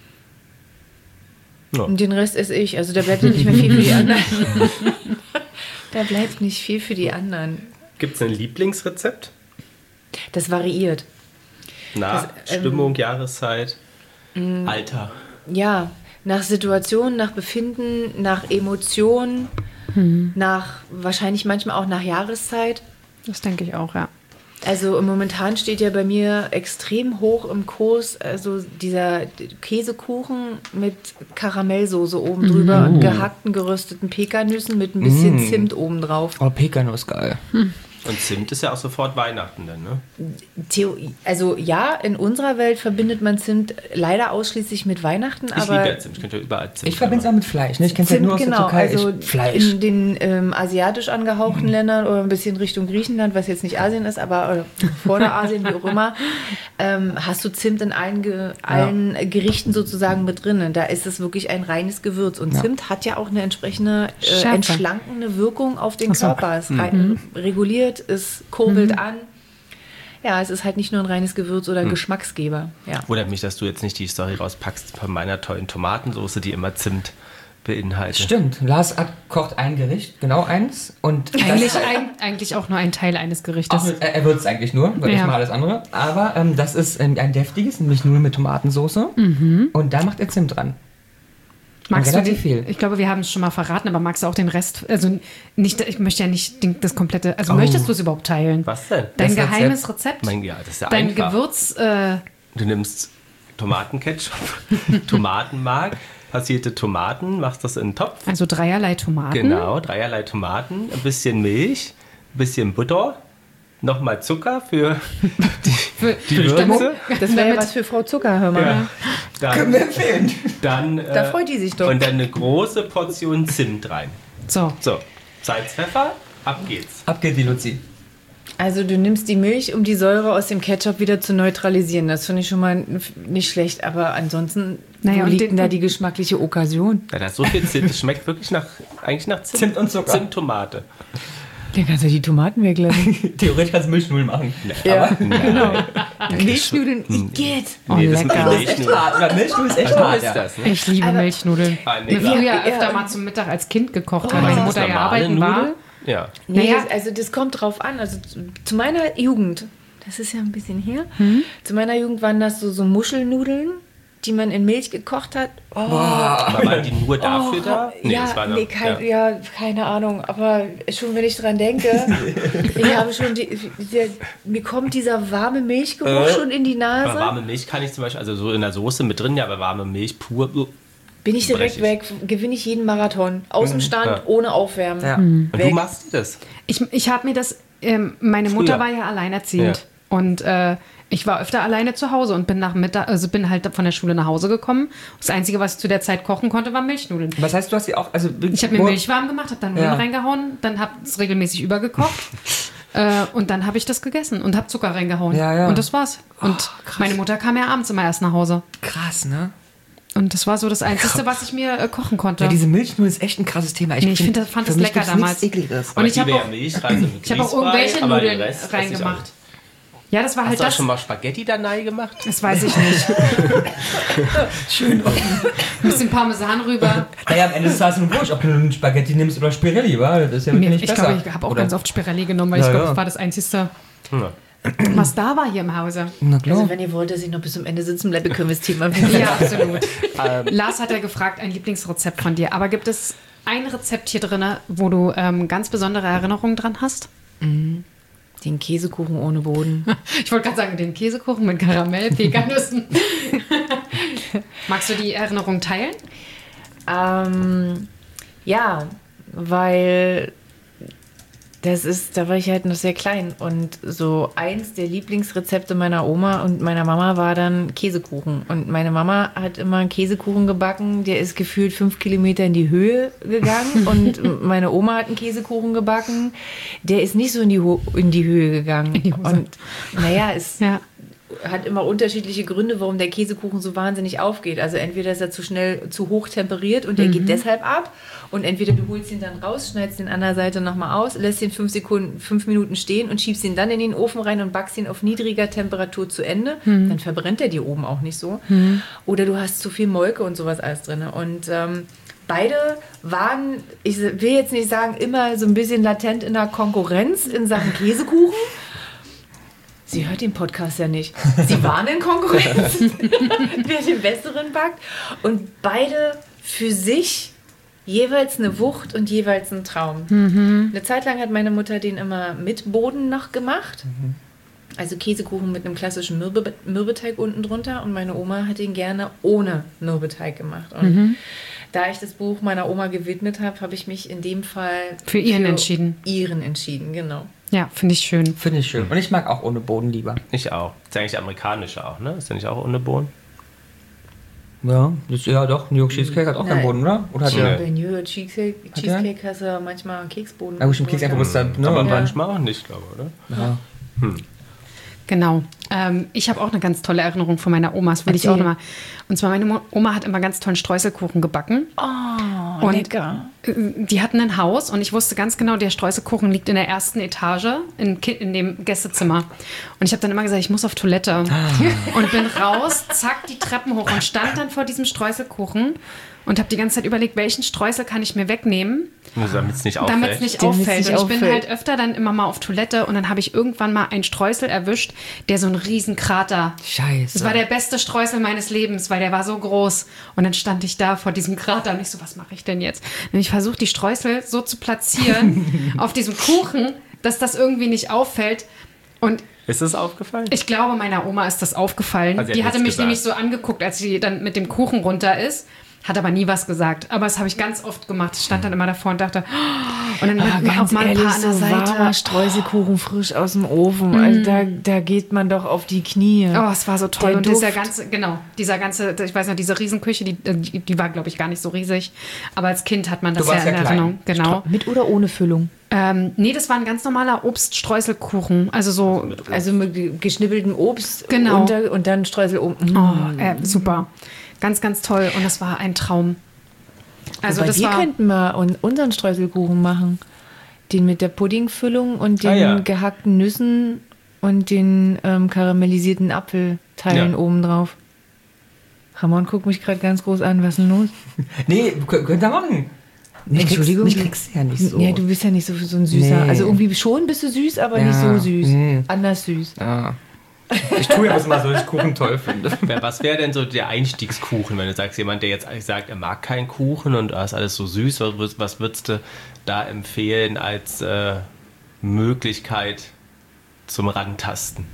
Ja. Und den Rest esse ich. Also da bleibt ja nicht mehr viel für die anderen. Da bleibt nicht viel für die anderen. Gibt es ein Lieblingsrezept? Das variiert. Nach Das, ähm, Stimmung, Jahreszeit, Alter. Ja, nach Situation, nach Befinden, nach Emotionen, nach wahrscheinlich manchmal auch nach Jahreszeit. Das denke ich auch, ja. Also momentan steht ja bei mir extrem hoch im Kurs also dieser Käsekuchen mit Karamellsoße oben drüber und gehackten gerösteten Pekannüssen mit ein bisschen Zimt oben drauf. Oh, Pekanuss, geil. Und Zimt ist ja auch sofort Weihnachten dann, ne? Theo also ja, in unserer Welt verbindet man Zimt leider ausschließlich mit Weihnachten, Ich aber liebe ja Zimt, ich könnte überall Zimt Ich verbinde es auch machen. mit Fleisch. Ne? Ich kenne es halt Zimt, nur aus genau, der Türkei. also ich, Fleisch. in den ähm, asiatisch angehauchten Ländern oder ein bisschen Richtung Griechenland, was jetzt nicht Asien ist, aber äh, Vorderasien, wie auch immer, ähm, hast du Zimt in allen, Ge allen Gerichten sozusagen mit drin. Da ist es wirklich ein reines Gewürz. Und Ja. Zimt hat ja auch eine entsprechende äh, Schärfe. entschlankende Wirkung auf den Ach so. Körper. Es rein, reguliert, es kurbelt an. Ja, es ist halt nicht nur ein reines Gewürz oder Geschmacksgeber. Ja. Wundert mich, dass du jetzt nicht die Story rauspackst von meiner tollen Tomatensoße, die immer Zimt beinhaltet. Stimmt. Lars hat, kocht ein Gericht, genau eins. Und Eigentlich, das, ein, eigentlich auch nur ein Teil eines Gerichtes. Auch, er er würzt eigentlich nur, weil Ja. ich mache alles andere. Aber ähm, das ist ähm, ein deftiges, nämlich nur mit Tomatensoße. Und da macht er Zimt dran. Magst du relativ die, viel. Ich glaube, wir haben es schon mal verraten, aber magst du auch den Rest? Also nicht, ich möchte ja nicht den- das komplette. Also Oh. möchtest du es überhaupt teilen? Was denn? Dein Das geheimes Rezept? Mein, ja, das ist ja Dein einfach. Gewürz. Äh, Du nimmst Tomatenketchup, Tomatenmark, passierte Tomaten, machst das in einen Topf. also dreierlei Tomaten. Genau, dreierlei Tomaten, ein bisschen Milch, ein bisschen Butter, nochmal Zucker für die, Für, die für Stimmung. Würze. Das wäre ja was für Frau Zucker, hör mal. Ja. Können wir Dann, empfehlen. dann, Da äh, freut die sich doch. Und dann eine große Portion Zimt rein. So. So, Salz, Pfeffer, ab geht's. Ab geht die Luzi. Also du nimmst die Milch, um die Säure aus dem Ketchup wieder zu neutralisieren. Das finde ich schon mal nicht schlecht. Aber ansonsten, Naja, wo und liegt den- denn da die geschmackliche Okkasion? Ja, da ist so viel Zimt, es schmeckt wirklich nach, eigentlich nach Zimt. Zimt und Zucker. Zimt, Tomate. Dann kannst du die Tomaten weglassen. Theoretisch kannst du Milchnudeln machen. Ja, Nein. genau. Milchnudeln, geht. Oh, Nee, das sind lecker. Milchnudeln. Hart, oder? Milchnudeln ist echt So hart. ist Ja. das, ne? Ich liebe Aber- Milchnudeln. Ah, nee, Mir klar. früher Ja, öfter ja. mal zum Mittag als Kind gekocht, weil Was meine ist Mutter ja normale arbeiten Nudel? war. Ja. Nee, Naja. das, also das kommt drauf an. Also zu, zu meiner Jugend, das ist ja ein bisschen her, zu meiner Jugend waren das so, so Muschelnudeln, die man in Milch gekocht hat. Oh, Aber waren die nur dafür da? ja, das war nee, noch- kein, ja. keine Ahnung. Aber schon wenn ich dran denke, ich habe schon die, der, mir kommt dieser warme Milchgeruch schon in die Aber Nase. warme Milch kann ich zum Beispiel, also so in der Soße mit drin, ja, aber warme Milch pur. uh. Bin ich direkt brech weg, gewinne ich jeden Marathon. Aus dem Stand, Ja. ohne Aufwärmen. Ja. Und du Weg. machst das. Ich, ich habe mir das, ähm, meine Mutter Früher. war ja alleinerziehend Ja. und äh, ich war öfter alleine zu Hause und bin nach Mittag, also bin halt von der Schule nach Hause gekommen. Das Einzige, was ich zu der Zeit kochen konnte, waren Milchnudeln. Was heißt, du hast die auch. Also, Ich habe mir wo- Milch warm gemacht, habe dann Nudeln Ja. reingehauen, dann habe es regelmäßig übergekocht äh, und dann habe ich das gegessen und habe Zucker reingehauen. Ja, ja. Und das war's. Und meine Mutter kam ja abends immer erst nach Hause. Krass, ne? Und das war so das Einzige, was ich mir äh, kochen konnte. Ja, diese Milchnudeln ist echt ein krasses Thema. Nee, ich find das- fand für das mich lecker gibt's damals. nichts Ekliges. Und ich liebe habe ja auch, Milchreis und ich hab auch Grießbrei, irgendwelche aber den Nudeln Rest esse ich auch reingemacht. nicht. Ja, das war Hast halt du auch das. schon mal Spaghetti da rein gemacht? Das weiß ich nicht. Schön. Ein bisschen Parmesan rüber. Naja, am Ende ist es ein Wurscht, ob du einen Spaghetti nimmst oder Spirelli, wa? Das ist ja wirklich Mir, nicht ich besser. glaube, ich habe auch Oder- ganz oft Spirelli genommen, weil Ja, ich glaube, ja. das war das Einzige, Ja. was da war hier im Hause. Na klar. Also wenn ihr wollt, dass ich noch bis zum Ende sitzen bleibe, können wir das Thema wieder. Ja, absolut. Lars hat ja gefragt, ein Lieblingsrezept von dir. Aber gibt es ein Rezept hier drin, wo du ähm, ganz besondere Erinnerungen dran hast? Den Käsekuchen ohne Boden. Ich wollte gerade sagen, den Käsekuchen mit Karamell, Pekannüssen. Magst du die Erinnerung teilen? ähm, ja, weil das ist, da war ich halt noch sehr klein und so eins der Lieblingsrezepte meiner Oma und meiner Mama war dann Käsekuchen. Und meine Mama hat immer einen Käsekuchen gebacken, der ist gefühlt fünf Kilometer in die Höhe gegangen und meine Oma hat einen Käsekuchen gebacken, der ist nicht so in die, Ho- in die Höhe gegangen. die Hose. Und naja, es Ja. hat immer unterschiedliche Gründe, warum der Käsekuchen so wahnsinnig aufgeht. Also entweder ist er zu schnell, zu hoch temperiert und der geht deshalb ab. Und entweder du holst ihn dann raus, schneidest ihn an der Seite nochmal aus, lässt ihn fünf Sekunden, fünf Minuten stehen und schiebst ihn dann in den Ofen rein und backst ihn auf niedriger Temperatur zu Ende. Dann verbrennt er dir oben auch nicht so. Oder du hast zu viel Molke und sowas alles drin. Und ähm, beide waren, ich will jetzt nicht sagen, immer so ein bisschen latent in der Konkurrenz in Sachen Käsekuchen. Sie hört den Podcast ja nicht. Sie waren in Konkurrenz, wer den besseren backt. Und beide für sich jeweils eine Wucht und jeweils ein Traum. Mhm. Eine Zeit lang hat meine Mutter den immer mit Boden noch gemacht. Mhm. Also Käsekuchen mit einem klassischen Mürbe, Mürbeteig unten drunter. Und meine Oma hat ihn gerne ohne Mürbeteig gemacht. Und mhm. da ich das Buch meiner Oma gewidmet habe, habe ich mich in dem Fall für ihren für entschieden. Ihren entschieden, genau. Ja, finde ich schön. Finde ich schön. Und ich mag auch ohne Boden lieber. Ich auch. Ist ja eigentlich amerikanische auch, ne? Ist ja nicht auch ohne Boden? Ja, das, ja doch. New York Cheesecake hat auch keinen Boden, oder? Oder hat ja, der? bei New York Cheesecake, Cheesecake hast du ja manchmal einen Keksboden. Ja, gut, im Keks einfach muss dann, ne? Aber Und dann- manchmal auch nicht, glaube ich, oder? Ja. Hm. Genau. Ähm, ich habe auch eine ganz tolle Erinnerung von meiner Oma. Das will ich auch Erzähl. nochmal. Und zwar, meine Mo- Oma hat immer ganz tollen Streuselkuchen gebacken. Oh, Und lecker. äh, die hatten ein Haus und ich wusste ganz genau, der Streuselkuchen liegt in der ersten Etage in, Ki- in dem Gästezimmer. Und ich habe dann immer gesagt, ich muss auf Toilette. Und bin raus, zack, die Treppen hoch und stand dann vor diesem Streuselkuchen und habe die ganze Zeit überlegt, welchen Streusel kann ich mir wegnehmen, Damit es nicht auffällt. damit es nicht Damit's auffällt. nicht und ich bin auffällt. halt öfter dann immer mal auf Toilette und dann habe ich irgendwann mal einen Streusel erwischt, der so einen riesen Krater. Scheiße. Das war der beste Streusel meines Lebens, weil der war so groß. Und dann stand ich da vor diesem Krater und ich so, was mache ich denn jetzt? Und ich versuche die Streusel so zu platzieren auf diesem Kuchen, dass das irgendwie nicht auffällt. Und Ist es aufgefallen? ich glaube, meiner Oma ist das aufgefallen. Also sie hat die hatte nichts mich gesagt. nämlich so angeguckt, als sie dann mit dem Kuchen runter ist. Hat aber nie was gesagt. Aber das habe ich ganz oft gemacht. Ich stand dann immer davor und dachte, oh, und dann Ah, mit, auch mal ein paar an der so Seite. warmer Streuselkuchen frisch aus dem Ofen. Also da, da geht man doch auf die Knie. Oh, es war so toll. Der Und dieser Duft. ganze, genau, dieser ganze, ich weiß noch, diese Riesenküche, die, die, die war, glaube ich, gar nicht so riesig. Aber als Kind hat man das Du ja warst in ja klein. Erinnerung. Genau. Mit oder ohne Füllung? Ähm, nee, das war ein ganz normaler Obststreuselkuchen. Also so, Also mit geschnibbeltem Obst Genau. unter, und dann Streusel oben. oh, äh, super. Ganz, ganz toll. Und das war ein Traum. Also Wobei das wir war, könnten mal un- unseren Streuselkuchen machen. Den mit der Puddingfüllung und den Ah, ja. gehackten Nüssen und den ähm, karamellisierten Apfelteilen Ja. obendrauf. Ramon guckt mich gerade ganz groß an. Was ist denn los? Nee, könnt könnt ihr machen. Mich Entschuldigung. Kriegst, mich kriegst du ja nicht so. Ja, du bist ja nicht so, so ein Süßer. Nee. Also irgendwie schon bist du süß, aber Ja, nicht so süß. nee. Anders süß. Ja. Ich tue ja was mal so, dass ich Kuchen toll finde. Wer- Was wäre denn so der Einstiegskuchen, wenn du sagst, jemand, der jetzt eigentlich sagt, er mag keinen Kuchen und das ist alles so süß, was, würdest- was würdest du da empfehlen als äh, Möglichkeit zum Rantasten?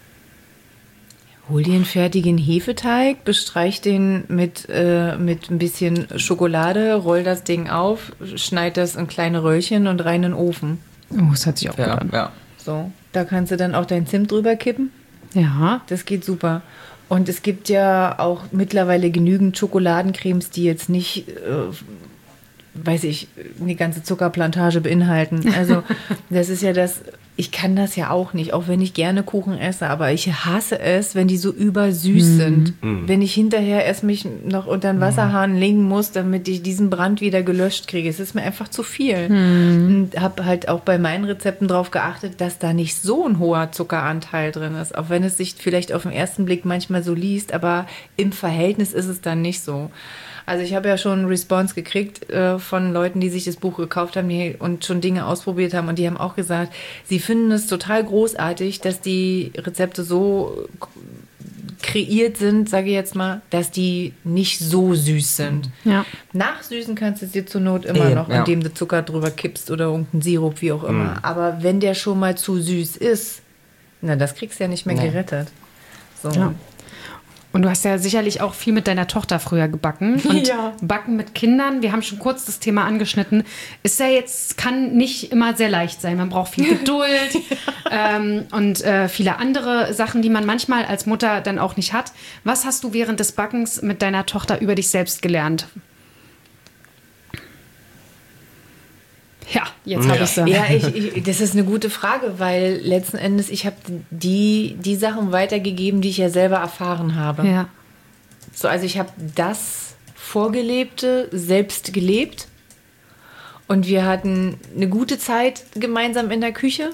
Hol dir einen fertigen Hefeteig, bestreich den mit, äh, mit ein bisschen Schokolade, roll das Ding auf, schneid das in kleine Röllchen und rein in den Ofen. oh, das hört sich auch gut Ja, an. ja. So, da kannst du dann auch dein Zimt drüber kippen. Ja. Das geht super. Und es gibt ja auch mittlerweile genügend Schokoladencremes, die jetzt nicht, äh, weiß ich, eine ganze Zuckerplantage beinhalten. Also das ist ja das, ich kann das ja auch nicht, auch wenn ich gerne Kuchen esse, aber ich hasse es, wenn die so übersüß sind. Wenn ich hinterher erst mich noch unter den Wasserhahn legen muss, damit ich diesen Brand wieder gelöscht kriege. Es ist mir einfach zu viel. Und habe halt auch bei meinen Rezepten darauf geachtet, dass da nicht so ein hoher Zuckeranteil drin ist. Auch wenn es sich vielleicht auf den ersten Blick manchmal so liest, aber im Verhältnis ist es dann nicht so. Also ich habe ja schon Response gekriegt äh, von Leuten, die sich das Buch gekauft haben die, und schon Dinge ausprobiert haben. Und die haben auch gesagt, sie finden es total großartig, dass die Rezepte so kreiert sind, sage ich jetzt mal, dass die nicht so süß sind. Ja. Nachsüßen kannst du es dir zur Not immer Eh, noch, ja. indem du Zucker drüber kippst oder irgendeinen Sirup, wie auch immer. Aber wenn der schon mal zu süß ist, na, das kriegst du ja nicht mehr Nee. gerettet. So. Ja. Und du hast ja sicherlich auch viel mit deiner Tochter früher gebacken. Und Ja. Backen mit Kindern, wir haben schon kurz das Thema angeschnitten, ist ja jetzt, kann nicht immer sehr leicht sein. Man braucht viel Geduld ähm, und äh, viele andere Sachen, die man manchmal als Mutter dann auch nicht hat. Was hast du während des Backens mit deiner Tochter über dich selbst gelernt? Ja, jetzt habe Ja. ich sie. Ja, ich, ich, das ist eine gute Frage, weil letzten Endes, ich habe die, die Sachen weitergegeben, die ich ja selber erfahren habe. Ja. So, also ich habe das Vorgelebte selbst gelebt und wir hatten eine gute Zeit gemeinsam in der Küche.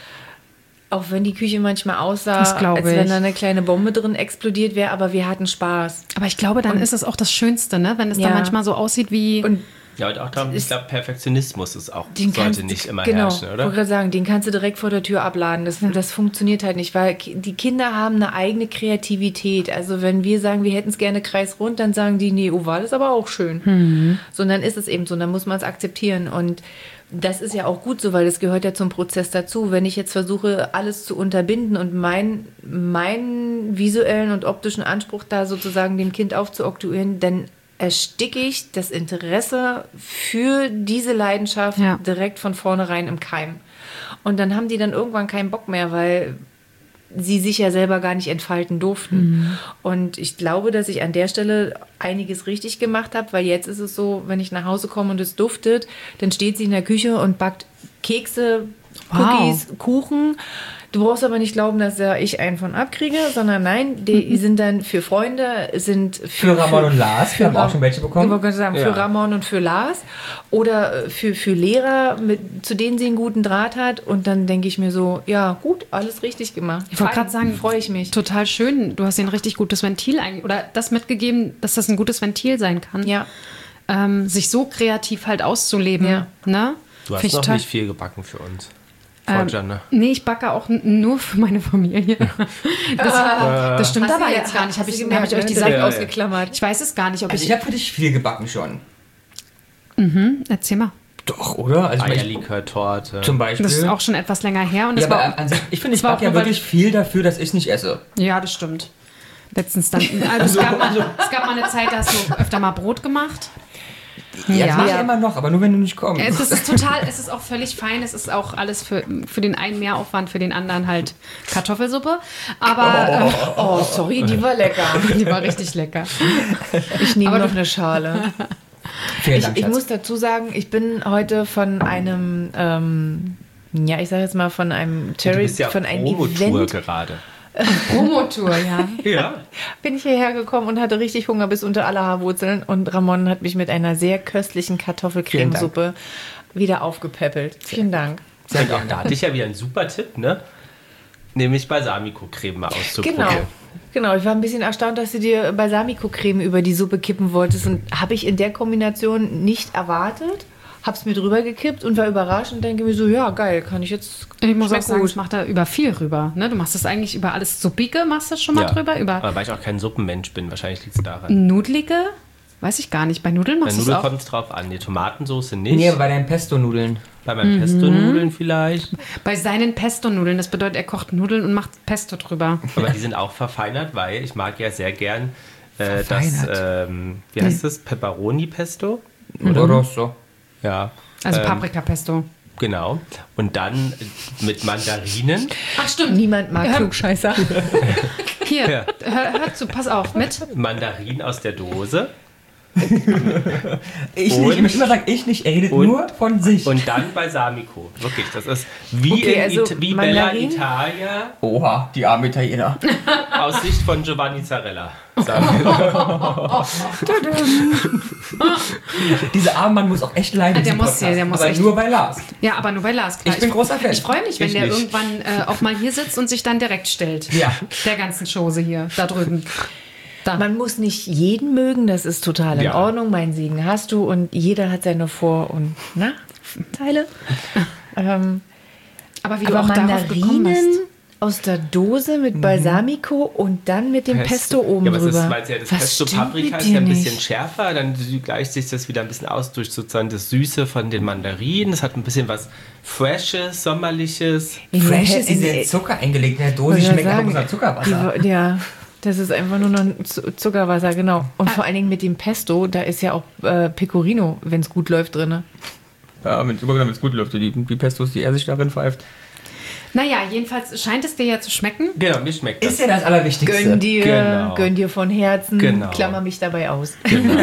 Auch wenn die Küche manchmal aussah, Das glaub als wenn ich. da eine kleine Bombe drin explodiert wäre, aber wir hatten Spaß. Aber ich glaube, dann ist es auch das Schönste, ne? Wenn es Ja. dann manchmal so aussieht wie... Und Ja, und auch darum, ich Ist- glaube, Perfektionismus ist auch, den sollte kannst, nicht immer genau, herrschen, Ich oder? wollte gerade sagen, den kannst du direkt vor der Tür abladen. Das, das funktioniert halt nicht, weil ki- die Kinder haben eine eigene Kreativität. Also wenn wir sagen, wir hätten es gerne kreisrund, dann sagen die, nee, oval ist aber auch schön. So, und dann ist es eben so, dann muss man es akzeptieren. Und das ist ja auch gut so, weil das gehört ja zum Prozess dazu. Wenn ich jetzt versuche, alles zu unterbinden und mein, meinen visuellen und optischen Anspruch da sozusagen dem Kind aufzuoktroyieren, dann ersticke ich das Interesse für diese Leidenschaft Ja. direkt von vornherein im Keim. Und dann haben die dann irgendwann keinen Bock mehr, weil sie sich ja selber gar nicht entfalten durften. Und ich glaube, dass ich an der Stelle einiges richtig gemacht habe, weil jetzt ist es so, wenn ich nach Hause komme und es duftet, dann steht sie in der Küche und backt Kekse, Wow. Cookies, Kuchen. Du brauchst aber nicht glauben, dass da ich einen von abkriege, sondern nein, die sind dann für Freunde, sind für, Für Ramon und Lars, wir haben auch schon welche bekommen. Ich wollte gerade sagen, Ja. für Ramon und für Lars oder äh, für, für Lehrer, mit, zu denen sie einen guten Draht hat. Und dann denke ich mir so, ja gut, alles richtig gemacht. Ich wollte Fein, gerade sagen, freue ich mich. Total schön. Du hast ihr ein richtig gutes Ventil ein, oder das mitgegeben, dass das ein gutes Ventil sein kann. Ja. Ähm, sich so kreativ halt auszuleben. Ja. Ne? Du hast Find ich noch total- nicht viel gebacken für uns. Frau Ähm, Janne. Nee, ich backe auch n- nur für meine Familie. Das, das stimmt aber jetzt gar nicht. Habe ich, hab ich euch die direkt Seite Ja, ja. ausgeklammert. Ich weiß es gar nicht, ob Also ich. ich habe für dich viel gebacken schon. Erzähl mal. Doch, oder? Also ich meine, Eierlikör-Torte. zum Beispiel. Das ist auch schon etwas länger her. Und ja, das war aber auch, an sich, ich finde, ich das war backe ja auch nur, weil wirklich viel dafür, dass ich es nicht esse. ja, das stimmt. Letztens dann. Also es, gab mal, es gab mal eine Zeit, da hast du öfter mal Brot gemacht. Ja, das mache ich Ja. immer noch, aber nur wenn du nicht kommst. Es ist total, es ist auch völlig fein. Es ist auch alles für, für den einen Mehraufwand, für den anderen halt Kartoffelsuppe. Aber Oh, sorry, die war lecker. äh, die war richtig lecker. Ich nehme Aber noch du- eine Schale. Vielen Ich, Dank, ich Schatz. muss dazu sagen, ich bin heute von einem, ähm, ja, ich sage jetzt mal von einem Du Charity, bist ja von einem Promotour Event, gerade. Promotour, ja. Ja. bin ich hierher gekommen und hatte richtig Hunger bis unter alle Haarwurzeln und Ramon hat mich mit einer sehr köstlichen Kartoffelcremesuppe wieder aufgepäppelt. Vielen Dank. Sehr Ja, gerne. da hatte ich ja wieder einen super Tipp, ne? Nämlich Balsamico-Creme mal auszuprobieren. Genau. Genau, ich war ein bisschen erstaunt, dass du dir Balsamico-Creme über die Suppe kippen wolltest und habe ich in der Kombination nicht erwartet. Hab's mir drüber gekippt und war überrascht und denke mir so, ja, geil, kann ich jetzt. Ich muss auch schmeckt sagen, gut. ich mache da über viel rüber. Ne? Du machst das eigentlich über alles Suppige, machst das schon mal Ja. drüber. Über Aber weil ich auch kein Suppenmensch bin, wahrscheinlich liegt es daran. Nudelige, weiß ich gar nicht. Bei Nudeln Bei machst du es Nudeln auch. kommt es drauf an. Die Tomatensauce nicht. Nee, aber bei deinen Pesto-Nudeln. Bei meinen Pesto-Nudeln vielleicht. Bei seinen Pesto-Nudeln. Das bedeutet, er kocht Nudeln und macht Pesto drüber. Aber die sind auch verfeinert, weil ich mag ja sehr gern äh, das, Verfeinert. ähm, wie heißt das? Pepperoni-Pesto? Oder so. Ja. Also Ähm, Paprika-Pesto. Genau. Und dann mit Mandarinen. Ach, stimmt. Niemand mag Hör- Klugscheißer. Ja. Hier, hör, hör zu, pass auf, mit. Mandarinen aus der Dose. Ich Und- nicht, ich muss immer sagen, ich nicht, er redet und- nur von sich. Und dann Balsamico. Wirklich, das ist wie, Okay, in also It wie Bella Mandarin? Italia Oha, die armen Italiener. aus Sicht von Giovanni Zarella. Sagen wir. Dieser arme Mann muss auch echt leiden. in Der diesem muss Podcast. hier, der muss aber echt- nur bei Lars. Ja, aber nur bei Lars. Klar. Ich bin großer Fan. Ich freue mich, wenn Ich der nicht. irgendwann äh, auch mal hier sitzt und sich dann direkt stellt. Ja. Der ganzen Chose hier, da drüben. Da. Man muss nicht jeden mögen, das ist total in Ja. Ordnung. Mein Segen hast du und jeder hat seine Vor- und Nachteile. ähm, aber wie du aber auch darauf gekommen Mandarinen bist. aus der Dose mit Balsamico und dann mit dem Pesto oben ja, aber drüber. Es ist, weil es ja das Was Pesto stimmt Paprika mit ist ja ein dir bisschen nicht? schärfer, dann gleicht sich das wieder ein bisschen aus durch sozusagen das Süße von den Mandarinen. Es hat ein bisschen was Freshes, Sommerliches. In Fresh der- ist diese in- Zucker eingelegt in der Dose, Wollte ich schmeckt sagen, einfach unser Zuckerwasser. Die, ja, Das ist einfach nur noch ein Z- Zuckerwasser, genau. Und vor allen Dingen mit dem Pesto, da ist ja auch äh, Pecorino, wenn es gut läuft, drin. Ja, wenn es gut läuft, die, die Pestos, die er sich darin pfeift. Naja, jedenfalls scheint es dir ja zu schmecken. Genau, mir schmeckt das. Ist ja das Allerwichtigste. Gönn dir, Genau. gönn dir von Herzen, Genau. klammer mich dabei aus.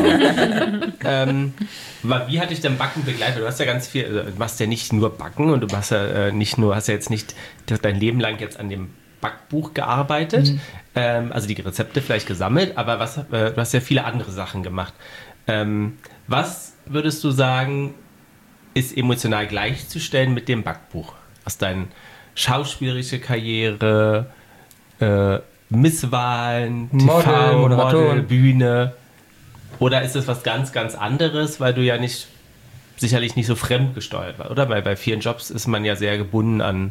ähm, wa- wie hat dich denn Backen begleitet? Du hast ja ganz viel, also du machst ja nicht nur Backen und du machst ja äh, nicht nur, hast ja jetzt nicht dein Leben lang jetzt an dem Backbuch gearbeitet, Mhm. ähm, also die Rezepte vielleicht gesammelt, aber was, äh, du hast ja viele andere Sachen gemacht. Ähm, was würdest du sagen, ist emotional gleichzustellen mit dem Backbuch? Aus deiner schauspielerischen Karriere, äh, Misswahlen, T V, Model, Moderatorin. Model, Bühne. Oder ist es was ganz, ganz anderes, weil du ja nicht, sicherlich nicht so fremdgesteuert warst, oder? Weil bei vielen Jobs ist man ja sehr gebunden an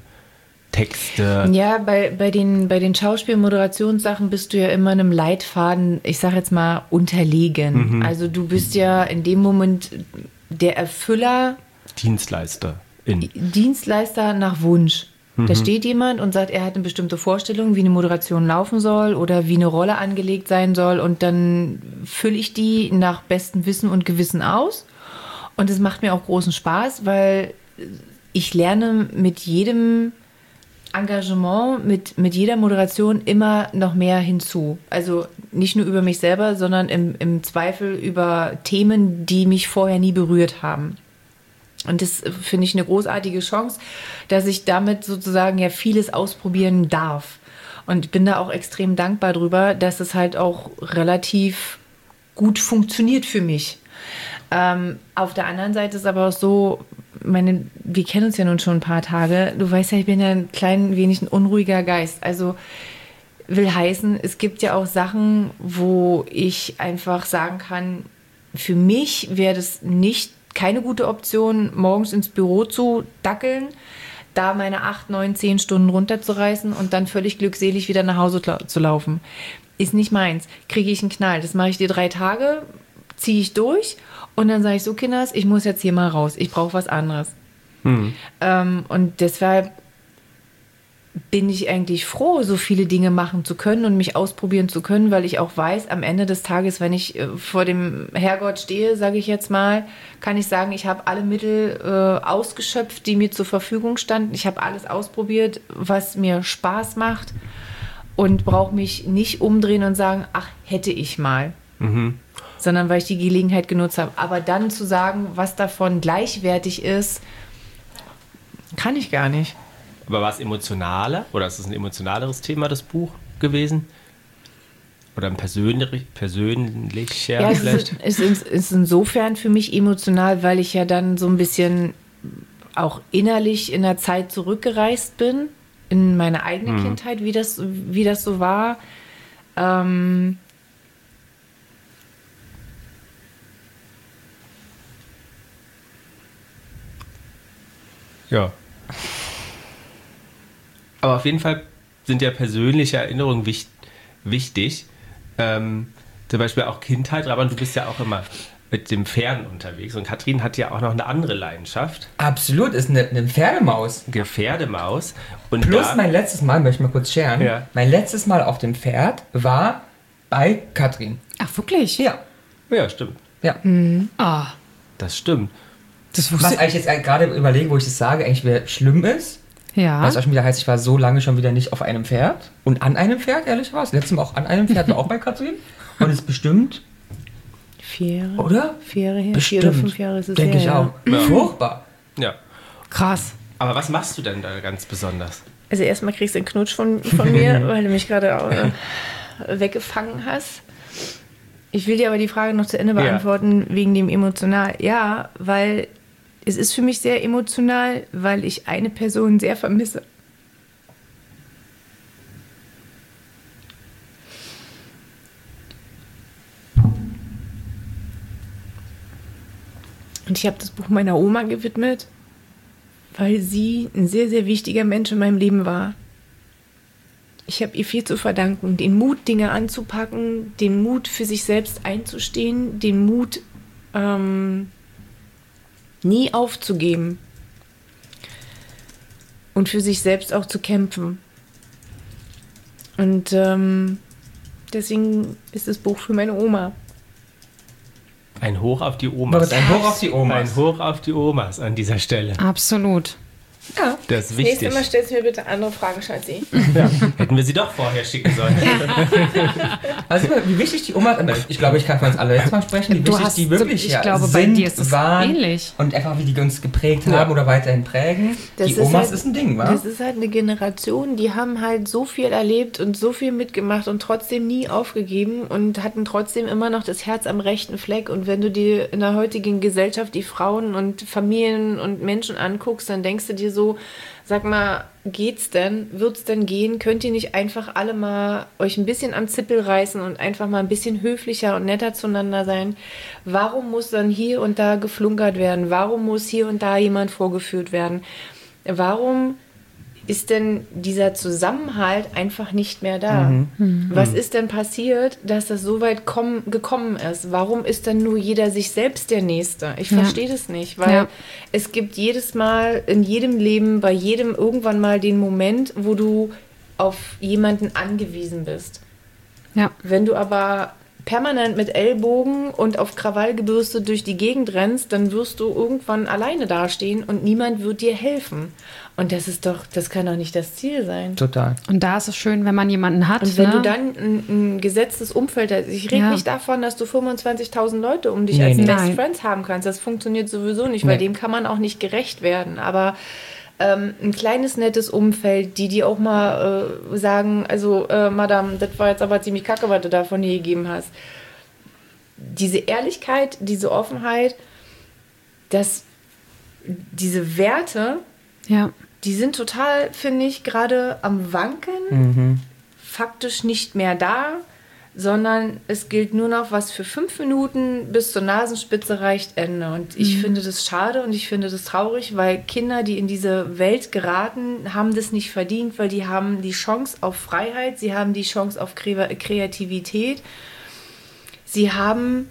Texte. Ja, bei, bei den, bei den Schauspiel- und Moderationssachen bist du ja immer einem Leitfaden, ich sag jetzt mal, unterlegen. Also du bist ja in dem Moment der Erfüller, Dienstleister. In. Dienstleister nach Wunsch. Da steht jemand und sagt, er hat eine bestimmte Vorstellung, wie eine Moderation laufen soll oder wie eine Rolle angelegt sein soll, und dann fülle ich die nach bestem Wissen und Gewissen aus. Und es macht mir auch großen Spaß, weil ich lerne mit jedem Engagement, mit, mit jeder Moderation immer noch mehr hinzu. Also nicht nur über mich selber, sondern im, im Zweifel über Themen, die mich vorher nie berührt haben. Und das finde ich eine großartige Chance, dass ich damit sozusagen ja vieles ausprobieren darf. Und ich bin da auch extrem dankbar drüber, dass es halt auch relativ gut funktioniert für mich. Ähm, auf der anderen Seite ist aber auch so, meine, wir kennen uns ja nun schon ein paar Tage. Du weißt ja, ich bin ja ein klein wenig ein unruhiger Geist. Also will heißen, es gibt ja auch Sachen, wo ich einfach sagen kann, für mich wäre das nicht keine gute Option, morgens ins Büro zu dackeln, da meine acht, neun, zehn Stunden runterzureißen und dann völlig glückselig wieder nach Hause zu laufen. Ist nicht meins. Kriege ich einen Knall. Das mache ich dir drei Tage, ziehe ich durch und dann sage ich so, Kinders, ich muss jetzt hier mal raus. Ich brauche was anderes. Mhm. Ähm, und deshalb bin ich eigentlich froh, so viele Dinge machen zu können und mich ausprobieren zu können, weil ich auch weiß, am Ende des Tages, wenn ich äh, vor dem Herrgott stehe, sage ich jetzt mal, kann ich sagen, ich habe alle Mittel äh, ausgeschöpft, die mir zur Verfügung standen. Ich habe alles ausprobiert, was mir Spaß macht, und brauche mich nicht umdrehen und sagen, ach, hätte ich mal. Mhm. Sondern weil ich die Gelegenheit genutzt habe. Aber dann zu sagen, was davon gleichwertig ist, kann ich gar nicht. Aber war es emotionaler? Oder ist es ein emotionaleres Thema, das Buch gewesen? Oder ein persönlich, persönlicher Ja, es vielleicht? ist, es ist, ist insofern für mich emotional, weil ich ja dann so ein bisschen auch innerlich in der Zeit zurückgereist bin, in meine eigene Mhm. Kindheit, wie das, wie das so war. Ähm, Ja. Aber auf jeden Fall sind ja persönliche Erinnerungen wich- wichtig. Ähm, zum Beispiel auch Kindheit, aber du bist ja auch immer mit dem Pferden unterwegs. Und Katrin hat ja auch noch eine andere Leidenschaft. Absolut, ist eine, eine Pferdemaus. Pferdemaus. Und Plus da, mein letztes Mal, möchte ich mal kurz scheren, Ja. mein letztes Mal auf dem Pferd war bei Katrin. Ach, wirklich? Ja, ja, stimmt. ja. Ah, Das stimmt. das Was wusste eigentlich jetzt gerade überlege, wo ich das sage, eigentlich wieder schlimm ist. Ja. Was auch schon wieder heißt, ich war so lange schon wieder nicht auf einem Pferd. Und an einem Pferd, ehrlich war es. Letztes Mal auch an einem Pferd, war auch bei Katrin. Und es ist bestimmt, vier Jahre, oder? vier Jahre her, Bestimmt. vier oder fünf Jahre ist es Denke her, ich ja. auch. Furchtbar. Ja. Krass. Aber was machst du denn da ganz besonders? Also erstmal kriegst du einen Knutsch von, von mir, weil du mich gerade äh, weggefangen hast. Ich will dir aber die Frage noch zu Ende Ja. beantworten, wegen dem emotional. Ja, weil es ist für mich sehr emotional, weil ich eine Person sehr vermisse. Und ich habe das Buch meiner Oma gewidmet, weil sie ein sehr, sehr wichtiger Mensch in meinem Leben war. Ich habe ihr viel zu verdanken. Den Mut, Dinge anzupacken, den Mut, für sich selbst einzustehen, den Mut, ähm, nie aufzugeben und für sich selbst auch zu kämpfen. Und ähm, Deswegen ist das Buch für meine Oma. Ein Hoch auf die Omas. Ein Hoch auf die Omas. Ein Hoch auf die Omas an dieser Stelle. Absolut. Ja. Das ist Nächstes wichtig. Mal stellst du mir bitte andere Fragen, Schatzi. Ja. Hätten wir sie doch vorher schicken sollen. Also wie wichtig die Omas, ich glaube, ich kann für uns alle jetzt mal sprechen, wie Du wichtig hast die wirklich so- ich ja, glaube, bei sind, dir ist es waren ähnlich. und einfach wie die uns geprägt Ja. haben oder weiterhin prägen. Das die ist Omas halt- ist ein Ding, wa? Das ist halt eine Generation, die haben halt so viel erlebt und so viel mitgemacht und trotzdem nie aufgegeben und hatten trotzdem immer noch das Herz am rechten Fleck. Und wenn du dir in der heutigen Gesellschaft die Frauen und Familien und Menschen anguckst, dann denkst du dir so, sag mal, geht's denn? Wird's denn gehen? Könnt ihr nicht einfach alle mal euch ein bisschen am Zippel reißen und einfach mal ein bisschen höflicher und netter zueinander sein? Warum muss dann hier und da geflunkert werden? Warum muss hier und da jemand vorgeführt werden? Warum ist denn dieser Zusammenhalt einfach nicht mehr da? Was ist denn passiert, dass das so weit komm, gekommen ist? Warum ist denn nur jeder sich selbst der Nächste? Ich Ja. verstehe das nicht, weil Ja. es gibt jedes Mal, in jedem Leben, bei jedem irgendwann mal den Moment, wo du auf jemanden angewiesen bist. Ja. Wenn du aber permanent mit Ellbogen und auf Krawall gebürstet durch die Gegend rennst, dann wirst du irgendwann alleine dastehen und niemand wird dir helfen. Und das ist doch, das kann doch nicht das Ziel sein. Total. Und da ist es schön, wenn man jemanden hat. Und wenn ne? du dann ein, ein gesetztes Umfeld hast, ich rede Ja. nicht davon, dass du fünfundzwanzigtausend Leute um dich Nee, als nee. Best Nein. Friends haben kannst. Das funktioniert sowieso nicht, weil Nee. dem kann man auch nicht gerecht werden. Aber ähm, ein kleines, nettes Umfeld, die dir auch mal äh, sagen, also äh, Madame, das war jetzt aber ziemlich kacke, was du da von dir gegeben hast. Diese Ehrlichkeit, diese Offenheit, dass diese Werte, Ja. die sind total, finde ich, gerade am Wanken, Mhm. faktisch nicht mehr da, sondern es gilt nur noch, was für fünf Minuten bis zur Nasenspitze reicht, Ende. Und ich finde das schade und ich finde das traurig, weil Kinder, die in diese Welt geraten, haben das nicht verdient, weil die haben die Chance auf Freiheit, sie haben die Chance auf Kre- Kreativität, sie haben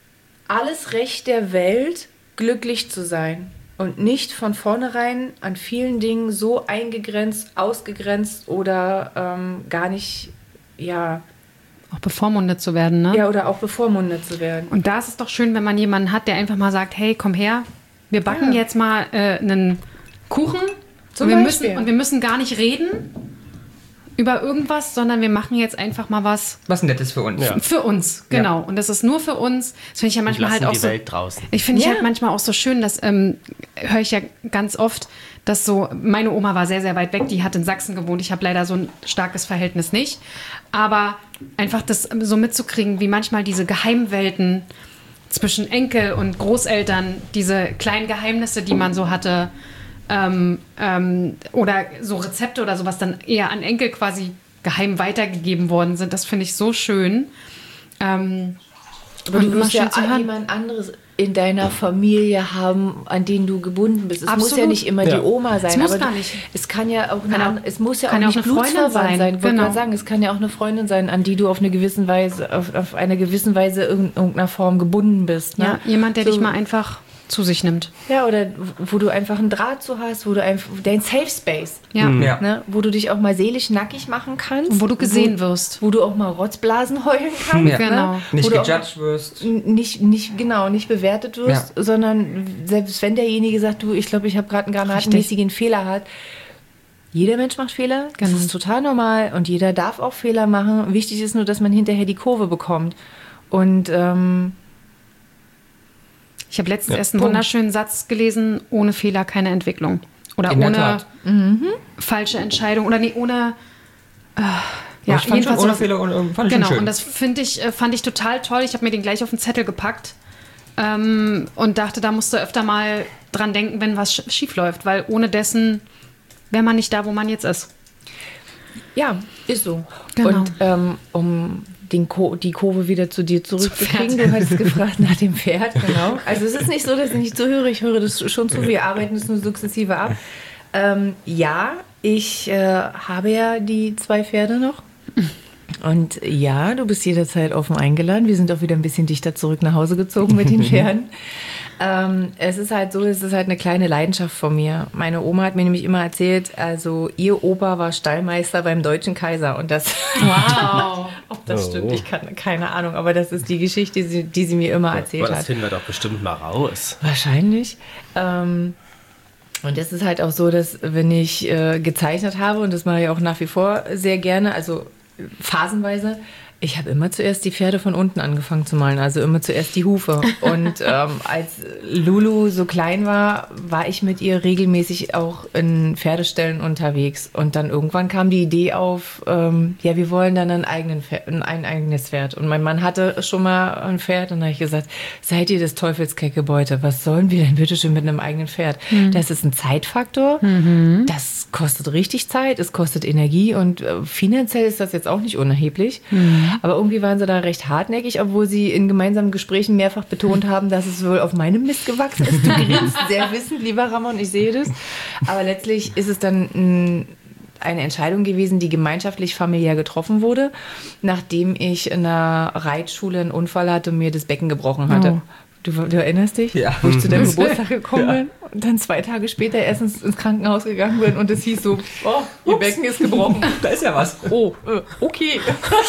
alles Recht der Welt, glücklich zu sein. Und nicht von vornherein an vielen Dingen so eingegrenzt, ausgegrenzt oder ähm, gar nicht, ja, Auch bevormundet zu werden, ne? ja, oder auch bevormundet zu werden. Und da ist es doch schön, wenn man jemanden hat, der einfach mal sagt, hey, komm her, wir backen Ja. jetzt mal äh, einen Kuchen Zum und wir, Beispiel. müssen, und wir müssen gar nicht reden über irgendwas, sondern wir machen jetzt einfach mal was Was Nettes für uns. Ja. für uns, genau. Und das ist nur für uns. Das finde ich ja manchmal lassen halt auch die so. Welt draußen. Ich finde ich Ja. halt manchmal auch so schön, dass ähm, höre ich ja ganz oft, dass so meine Oma war sehr sehr weit weg, die hat in Sachsen gewohnt. Ich habe leider so ein starkes Verhältnis nicht, aber einfach das so mitzukriegen, wie manchmal diese Geheimwelten zwischen Enkel und Großeltern, diese kleinen Geheimnisse, die man so hatte, ähm, ähm, oder so Rezepte oder sowas dann eher an Enkel quasi geheim weitergegeben worden sind. Das finde ich so schön. Ähm, Aber und du immer wirst ja schön zu hören. jemand anderes in deiner Familie haben, an den du gebunden bist. Es muss ja Absolut. nicht immer Ja. die Oma sein. Es muss aber gar du- nicht. Es kann ja auch, Kann eine, auch- an- es muss ja auch kann auch nicht eine Freundin blutsverwandt sein. sein. Ich wollte Genau. gerade sagen, es kann ja auch eine Freundin sein, an die du auf eine gewisse Weise, auf, auf eine gewissen Weise in irgendeiner Form gebunden bist. Ne? Ja, jemand, der So- dich mal einfach zu sich nimmt. Ja, oder wo du einfach einen Draht zu hast, wo du einfach dein Safe Space, Ja. Ja. ne? Wo du dich auch mal seelisch nackig machen kannst. Und wo du gesehen wo, wirst. Wo du auch mal Rotzblasen heulen kannst. Ja. Genau. Ne? Nicht Wo du auch gejudged wirst. nicht, nicht, genau, nicht bewertet wirst, Ja. sondern selbst wenn derjenige sagt, du, ich glaube, ich habe gerade einen granatenmäßigen Fehler hat. Jeder Mensch macht Fehler, Genau. das ist total normal und jeder darf auch Fehler machen. Wichtig ist nur, dass man hinterher die Kurve bekommt. Und ähm, Ich habe letztens Ja. erst einen Punkt. wunderschönen Satz gelesen, ohne Fehler keine Entwicklung. Oder In der ohne Tat. falsche Entscheidung. Oder nee, ohne... Äh, Ja, ja, ich fand schon ohne sowas- Fehler und, und fand ich Genau, schon schön. und das finde ich, äh, fand ich total toll. Ich habe mir den gleich auf den Zettel gepackt ähm, und dachte, da musst du öfter mal dran denken, wenn was sch- schief läuft, weil ohne dessen wäre man nicht da, wo man jetzt ist. ja, ist so. Genau. Und ähm, um den Ko die Kurve wieder zu dir zurückzukriegen, Pferd. du hattest gefragt nach dem Pferd, genau. Also es ist nicht so, dass ich nicht zuhöre, ich höre das schon zu, wir arbeiten es nur sukzessive ab. Ähm, ja, ich äh, habe ja die zwei Pferde noch. Und ja, du bist jederzeit offen eingeladen. Wir sind auch wieder ein bisschen dichter zurück nach Hause gezogen mit den Pferden. Ähm, es ist halt so, es ist halt eine kleine Leidenschaft von mir. Meine Oma hat mir nämlich immer erzählt, also ihr Opa war Stallmeister beim Deutschen Kaiser und das, Wow. ob das Oh. stimmt, ich kann keine Ahnung, aber das ist die Geschichte, die sie, die sie mir immer erzählt Aber das hat. finden wir doch bestimmt mal raus. Wahrscheinlich. Ähm, und es ist halt auch so, dass wenn ich äh, gezeichnet habe, und das mache ich auch nach wie vor sehr gerne, also phasenweise, ich habe immer zuerst die Pferde von unten angefangen zu malen, also immer zuerst die Hufe. Und ähm, als Lulu so klein war, war ich mit ihr regelmäßig auch in Pferdeställen unterwegs. Und dann irgendwann kam die Idee auf, ähm, ja, wir wollen dann ein, eigenen Pferd, ein eigenes Pferd. Und mein Mann hatte schon mal ein Pferd und da habe ich gesagt, seid ihr des Teufels kecke Beute? Was sollen wir denn bitte schön mit einem eigenen Pferd? Mhm. Das ist ein Zeitfaktor, mhm. das kostet richtig Zeit, es kostet Energie und äh, finanziell ist das jetzt auch nicht unerheblich. Mhm. Aber irgendwie waren sie da recht hartnäckig, obwohl sie in gemeinsamen Gesprächen mehrfach betont haben, dass es wohl auf meinem Mist gewachsen ist. Du grinst sehr wissend, lieber Ramon, ich sehe das. Aber letztlich ist es dann ein, eine Entscheidung gewesen, die gemeinschaftlich familiär getroffen wurde, nachdem ich in einer Reitschule einen Unfall hatte und mir das Becken gebrochen hatte. Oh. Du, du erinnerst dich, ja. wo ich zu deinem Geburtstag gekommen ja. bin und dann zwei Tage später erst ins, ins Krankenhaus gegangen bin und es hieß so, oh, ihr Ups. Becken ist gebrochen. Da ist ja was. Oh, äh, okay.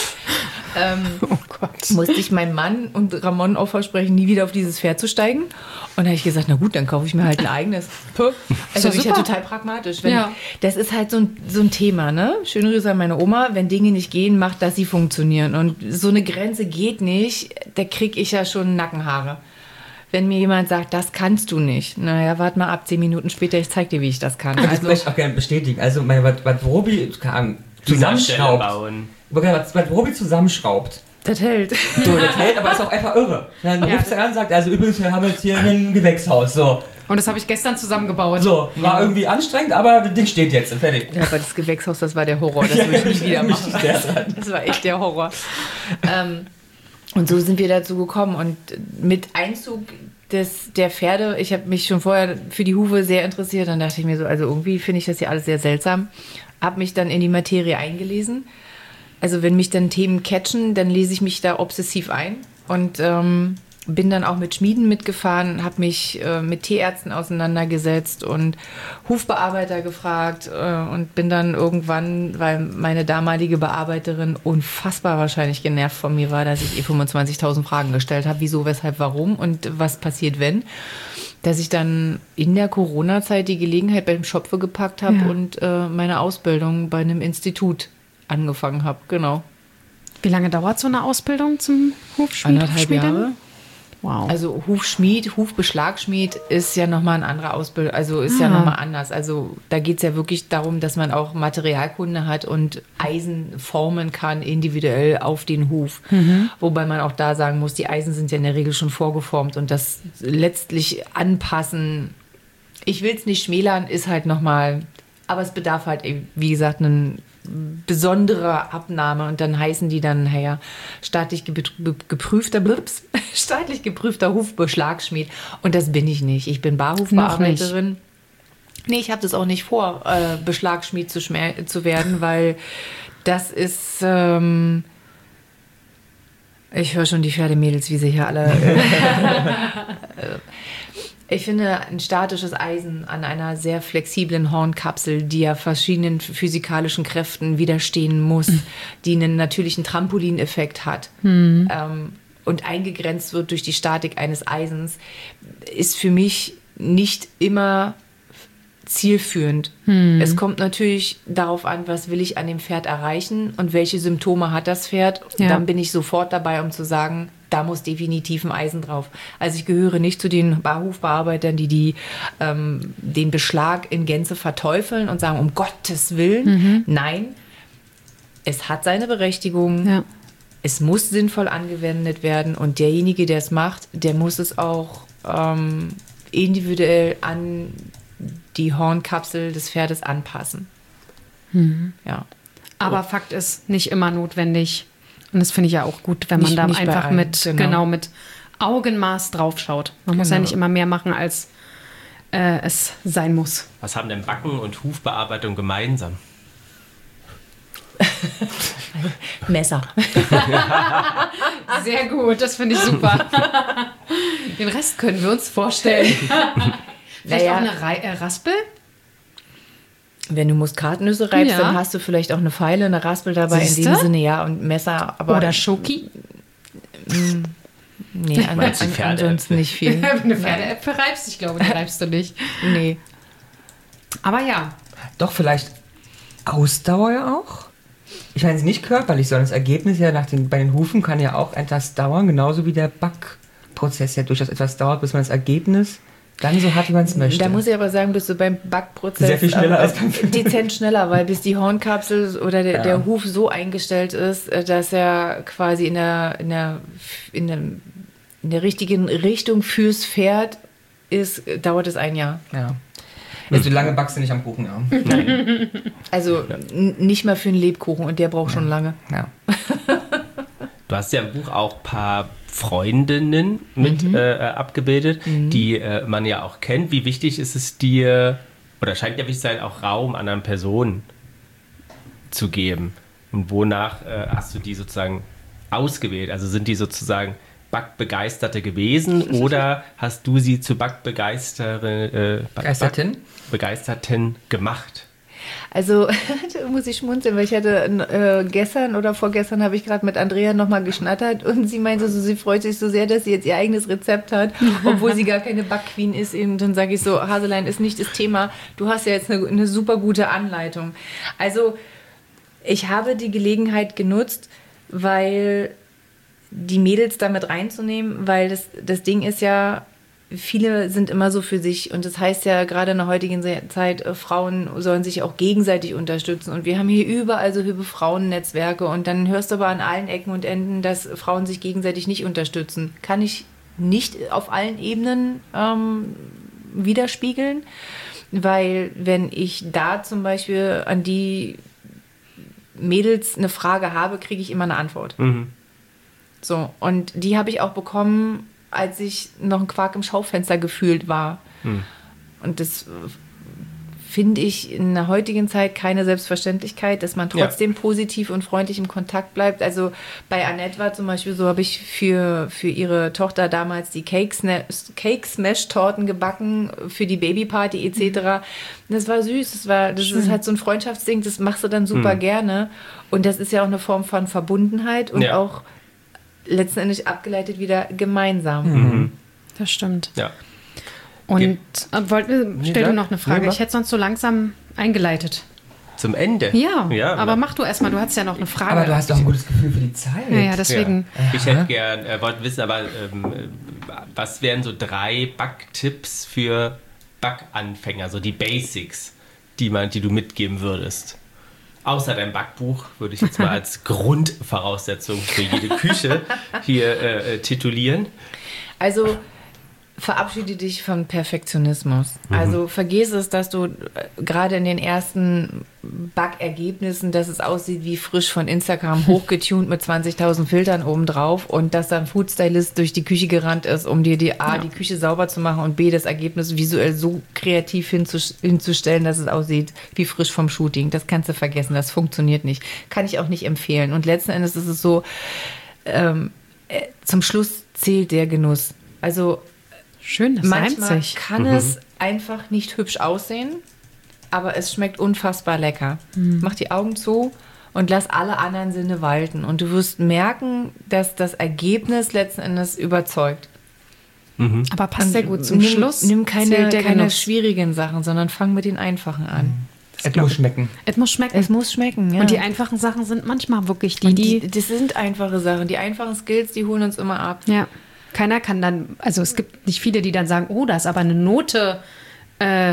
ähm, oh Gott. Musste ich meinem Mann und Ramon auch versprechen, nie wieder auf dieses Pferd zu steigen. Und da habe ich gesagt, na gut, dann kaufe ich mir halt ein eigenes. Also bin ich ja total pragmatisch. Wenn, ja. Das ist halt so ein, so ein Thema, ne? Schöne Grüße an meine Oma, wenn Dinge nicht gehen, macht, dass sie funktionieren. Und so eine Grenze geht nicht, da kriege ich ja schon Nackenhaare. Wenn mir jemand sagt, das kannst du nicht, naja, warte mal ab, zehn Minuten später, ich zeig dir, wie ich das kann. Also, das möchte ich auch gerne bestätigen. Also, mein, was, was Robi zusammenschraubt, was, was Robi zusammenschraubt, das hält. So, das hält, aber ist auch einfach irre. Dann ja. ruft er an und sagt, also übrigens, wir haben jetzt hier ein Gewächshaus, so. Und das habe ich gestern zusammengebaut. So, war ja. irgendwie anstrengend, aber das Ding steht jetzt, fertig. Ja, aber das Gewächshaus, das war der Horror, das würde ich nie wieder machen. Das war echt der Horror. ähm, Und so sind wir dazu gekommen. Und mit Einzug des, der Pferde, ich habe mich schon vorher für die Hufe sehr interessiert, dann dachte ich mir so, also irgendwie finde ich das hier alles sehr seltsam. Habe mich dann in die Materie eingelesen. Also wenn mich dann Themen catchen, dann lese ich mich da obsessiv ein. Und ähm, bin dann auch mit Schmieden mitgefahren, habe mich äh, mit Tierärzten auseinandergesetzt und Hufbearbeiter gefragt äh, und bin dann irgendwann, weil meine damalige Bearbeiterin unfassbar wahrscheinlich genervt von mir war, dass ich ihr fünfundzwanzigtausend Fragen gestellt habe, wieso, weshalb, warum und was passiert, wenn, dass ich dann in der Corona-Zeit die Gelegenheit beim Schopfe gepackt habe ja. und äh, meine Ausbildung bei einem Institut angefangen habe, genau. Wie lange dauert so eine Ausbildung zum Hufschmied? Anderthalb Jahre. Wow. Also Hufschmied, Hufbeschlagschmied ist ja nochmal eine andere Ausbildung, also ist ah. ja nochmal anders. Also da geht es ja wirklich darum, dass man auch Materialkunde hat und Eisen formen kann, individuell auf den Huf. Mhm. Wobei man auch da sagen muss, die Eisen sind ja in der Regel schon vorgeformt und das letztlich anpassen, ich will es nicht schmälern, ist halt nochmal, aber es bedarf halt, wie gesagt, einen besondere Abnahme und dann heißen die dann, naja, staatlich geprüfter Blips, staatlich geprüfter Hufbeschlagschmied und das bin ich nicht. Ich bin Barhufbearbeiterin. Nee, ich habe das auch nicht vor, äh, Beschlagschmied zu, schmer- zu werden, weil das ist, ähm, ich höre schon die Pferdemädels, wie sie hier alle äh, ich finde, ein statisches Eisen an einer sehr flexiblen Hornkapsel, die ja verschiedenen physikalischen Kräften widerstehen muss, mhm. die einen natürlichen Trampolineffekt hat mhm. ähm, und eingegrenzt wird durch die Statik eines Eisens, ist für mich nicht immer zielführend. Mhm. Es kommt natürlich darauf an, was will ich an dem Pferd erreichen und welche Symptome hat das Pferd. Ja. Dann bin ich sofort dabei, um zu sagen, da muss definitiv ein Eisen drauf. Also ich gehöre nicht zu den Barhufbearbeitern, die, die ähm, den Beschlag in Gänze verteufeln und sagen, um Gottes Willen. Mhm. Nein, es hat seine Berechtigung. Ja. Es muss sinnvoll angewendet werden und derjenige, der es macht, der muss es auch ähm, individuell an die Hornkapsel des Pferdes anpassen. Mhm. Ja. Aber oh. Fakt ist, nicht immer notwendig. Und das finde ich ja auch gut, wenn man nicht, da nicht einfach mit, genau. genau, mit Augenmaß draufschaut. Man genau. muss ja nicht immer mehr machen, als äh, es sein muss. Was haben denn Backen und Hufbearbeitung gemeinsam? Messer. Sehr gut, das finde ich super. Den Rest können wir uns vorstellen. Vielleicht Naja. auch eine Rei- äh, Raspel? Wenn du Muskatnüsse reibst, Ja. dann hast du vielleicht auch eine Feile, eine Raspel dabei. Siehste? In dem Sinne, ja, und Messer. Aber Oder Schoki? nee, an, Meinst du an, Pferdeäpfel? ansonsten nicht viel. Wenn du Pferdeäpfel reibst? Ich glaube, die reibst du nicht. Nee. Aber ja. Doch, vielleicht Ausdauer ja auch? Ich meine, es ist nicht körperlich, sondern das Ergebnis ja nach den, bei den Hufen kann ja auch etwas dauern, genauso wie der Backprozess ja durchaus etwas dauert, bis man das Ergebnis dann so hat, wie man es möchte. Da muss ich aber sagen, bist du beim Backprozess Sehr viel schneller äh, als beim Film. dezent schneller, weil bis die Hornkapsel oder der, Ja. der Huf so eingestellt ist, äh, dass er quasi in der, in der, in der, in der richtigen Richtung fürs Pferd ist, äh, dauert es ein Jahr. Ja. Also so lange backst du nicht am Kuchen, ja. Also n- nicht mal für einen Lebkuchen und der braucht schon lange. ja. Du hast ja im Buch auch ein paar Freundinnen mit äh, abgebildet, die äh, man ja auch kennt. Wie wichtig ist es dir, oder scheint ja wichtig zu sein, auch Raum anderen Personen zu geben? Und wonach äh, hast du die sozusagen ausgewählt? Also sind die sozusagen Backbegeisterte gewesen oder hast du sie zu Backbegeistere, äh, Back- Begeisterten? Begeisterten gemacht? Also, da muss ich schmunzeln, weil ich hatte äh, gestern oder vorgestern habe ich gerade mit Andrea nochmal geschnattert und sie meinte so, sie freut sich so sehr, dass sie jetzt ihr eigenes Rezept hat, obwohl sie gar keine Backqueen ist. Und dann sage ich so, Haselein ist nicht das Thema, du hast ja jetzt eine, eine super gute Anleitung. Also, ich habe die Gelegenheit genutzt, weil die Mädels damit reinzunehmen, weil das, das Ding ist ja, viele sind immer so für sich und das heißt ja gerade in der heutigen Zeit, äh, Frauen sollen sich auch gegenseitig unterstützen und wir haben hier überall so hübsche Frauennetzwerke und dann hörst du aber an allen Ecken und Enden, dass Frauen sich gegenseitig nicht unterstützen. Kann ich nicht auf allen Ebenen ähm, widerspiegeln, weil wenn ich da zum Beispiel an die Mädels eine Frage habe, kriege ich immer eine Antwort. Mhm. So, und die habe ich auch bekommen, als ich noch ein Quark im Schaufenster gefühlt war. Hm. Und das äh, finde ich in der heutigen Zeit keine Selbstverständlichkeit, dass man trotzdem ja. positiv und freundlich im Kontakt bleibt. Also bei Annette war zum Beispiel so, habe ich für, für ihre Tochter damals die Cake-Smash-Torten gebacken für die Babyparty et cetera. Das war süß, das, war, das ist halt so ein Freundschaftsding, das machst du dann super hm. gerne. Und das ist ja auch eine Form von Verbundenheit und ja. auch letztendlich abgeleitet wieder gemeinsam. Mhm. Das stimmt. Ja. Und äh, wollt, stell du noch eine Frage. Ja, ich hätte sonst so langsam eingeleitet. Zum Ende? Ja, ja aber mach du erstmal. Du hast ja noch eine Frage. Aber du hast doch ein gutes Gefühl für die Zeit. Ja, ja deswegen. Ja. Ich hätte gern, äh, wollte wissen, aber ähm, was wären so drei Backtipps für Backanfänger, so die Basics, die, man, die du mitgeben würdest? Außer dein Backbuch würde ich jetzt mal als Grundvoraussetzung für jede Küche hier äh, titulieren. Also verabschiede dich von Perfektionismus. Mhm. Also vergiss es, dass du äh, gerade in den ersten Backergebnissen, dass es aussieht wie frisch von Instagram hochgetunt mit zwanzigtausend Filtern obendrauf und dass dann Foodstylist durch die Küche gerannt ist, um dir die A, ja. die Küche sauber zu machen und B, das Ergebnis visuell so kreativ hinzus- hinzustellen, dass es aussieht wie frisch vom Shooting. Das kannst du vergessen, das funktioniert nicht. Kann ich auch nicht empfehlen. Und letzten Endes ist es so, ähm, äh, zum Schluss zählt der Genuss. Also schön, das manchmal sich. kann mhm. es einfach nicht hübsch aussehen, aber es schmeckt unfassbar lecker. Mhm. Mach die Augen zu und lass alle anderen Sinne walten. Und du wirst merken, dass das Ergebnis letzten Endes überzeugt. Mhm. Aber passt sehr gut zum nimm, Schluss. Nimm keine, der keine Genuss. schwierigen Sachen, sondern fang mit den einfachen an. Mhm. Es muss schmecken. Es muss schmecken. Es muss schmecken, ja. Und die einfachen Sachen sind manchmal wirklich die, Und die... die das sind einfache Sachen. Die einfachen Skills, die holen uns immer ab. Ja. Keiner kann dann, also es gibt nicht viele, die dann sagen, oh, da ist aber eine Note äh,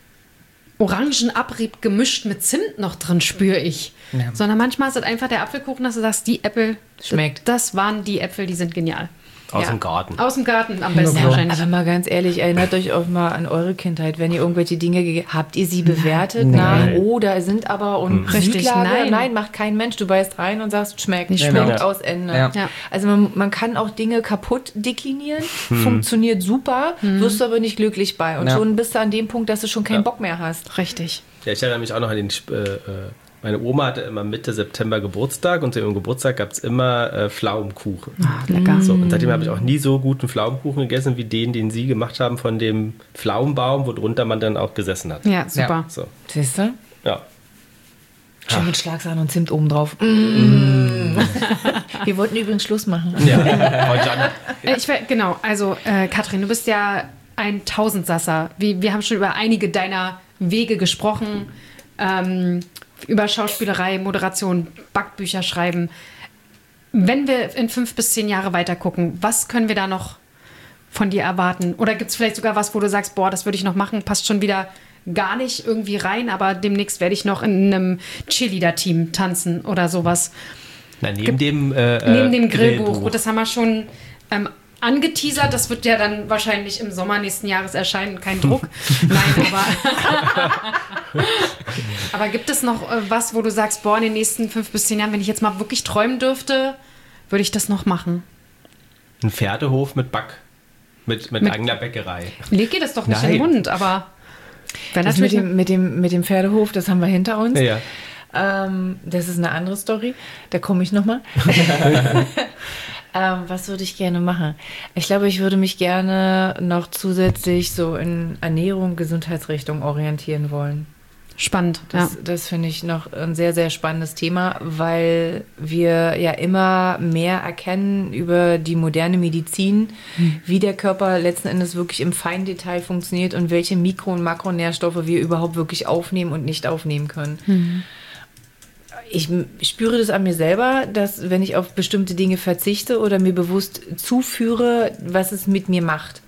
Orangenabrieb gemischt mit Zimt noch drin, spüre ich. Ja. Sondern manchmal ist es einfach der Apfelkuchen, dass du sagst, die Äpfel, schmeckt. Das waren die Äpfel, die sind genial. Aus ja. dem Garten. Aus dem Garten am besten Ja, wahrscheinlich. Aber mal ganz ehrlich, erinnert euch auch mal an eure Kindheit, wenn ihr irgendwelche Dinge gegeben habt, habt ihr sie bewertet Nein. nach, oh, da sind aber und Mhm. Richtig, Südlage? nein. Nein, macht kein Mensch. Du beißt rein und sagst, schmeckt. Nicht Schmeckt schmeckt. aus Ende. Ja. Ja. Also man, man kann auch Dinge kaputt deklinieren, funktioniert super, wirst du aber nicht glücklich bei. Und Ja. schon bist du an dem Punkt, dass du schon keinen Ja. Bock mehr hast. Richtig. Ja, ich erinnere mich auch noch an den äh, Meine Oma hatte immer Mitte September Geburtstag und zu ihrem Geburtstag gab es immer äh, Pflaumenkuchen. Ach, lecker. So, und seitdem habe ich auch nie so guten Pflaumenkuchen gegessen wie den, den Sie gemacht haben von dem Pflaumenbaum, wo drunter man dann auch gesessen hat. Ja, super. So, Siehst du? ja. Schön mit Schlagsahne und Zimt oben drauf. Mm. Wir wollten übrigens Schluss machen. ja. Frau Gianna. Äh, Ich, wär- genau, also äh, Katrin, du bist ja ein Tausendsasser. Wir, wir haben schon über einige deiner Wege gesprochen. Ähm, über Schauspielerei, Moderation, Backbücher schreiben. Wenn wir in fünf bis zehn Jahre weiter gucken, was können wir da noch von dir erwarten? Oder gibt es vielleicht sogar was, wo du sagst, boah, das würde ich noch machen, passt schon wieder gar nicht irgendwie rein, aber demnächst werde ich noch in einem Cheerleader-Team tanzen oder sowas. Na, neben dem, äh, Neben dem äh, Grillbuch. Und das haben wir schon ähm, angeteasert. Das wird ja dann wahrscheinlich im Sommer nächsten Jahres erscheinen. Kein Druck. Nein, aber... aber gibt es noch äh, was, wo du sagst, boah, in den nächsten fünf bis zehn Jahren, wenn ich jetzt mal wirklich träumen dürfte, würde ich das noch machen? Ein Pferdehof mit Back. Mit, mit, Mit- eigener Bäckerei. Leg dir das doch nicht Nein. in den Mund, aber... Wenn Das mit dem, mit, dem, mit dem Pferdehof, das haben wir hinter uns. Ja. Ähm, das ist eine andere Story. Da komme ich nochmal. ähm, was würde ich gerne machen? Ich glaube, ich würde mich gerne noch zusätzlich so in Ernährung, Gesundheitsrichtung orientieren wollen. Spannend, ja. Das, das finde ich noch ein sehr, sehr spannendes Thema, weil wir ja immer mehr erkennen über die moderne Medizin, wie der Körper letzten Endes wirklich im Feindetail funktioniert und welche Mikro- und Makronährstoffe wir überhaupt wirklich aufnehmen und nicht aufnehmen können. Ich m- spüre das an mir selber, dass wenn ich auf bestimmte Dinge verzichte oder mir bewusst zuführe, was es mit mir macht.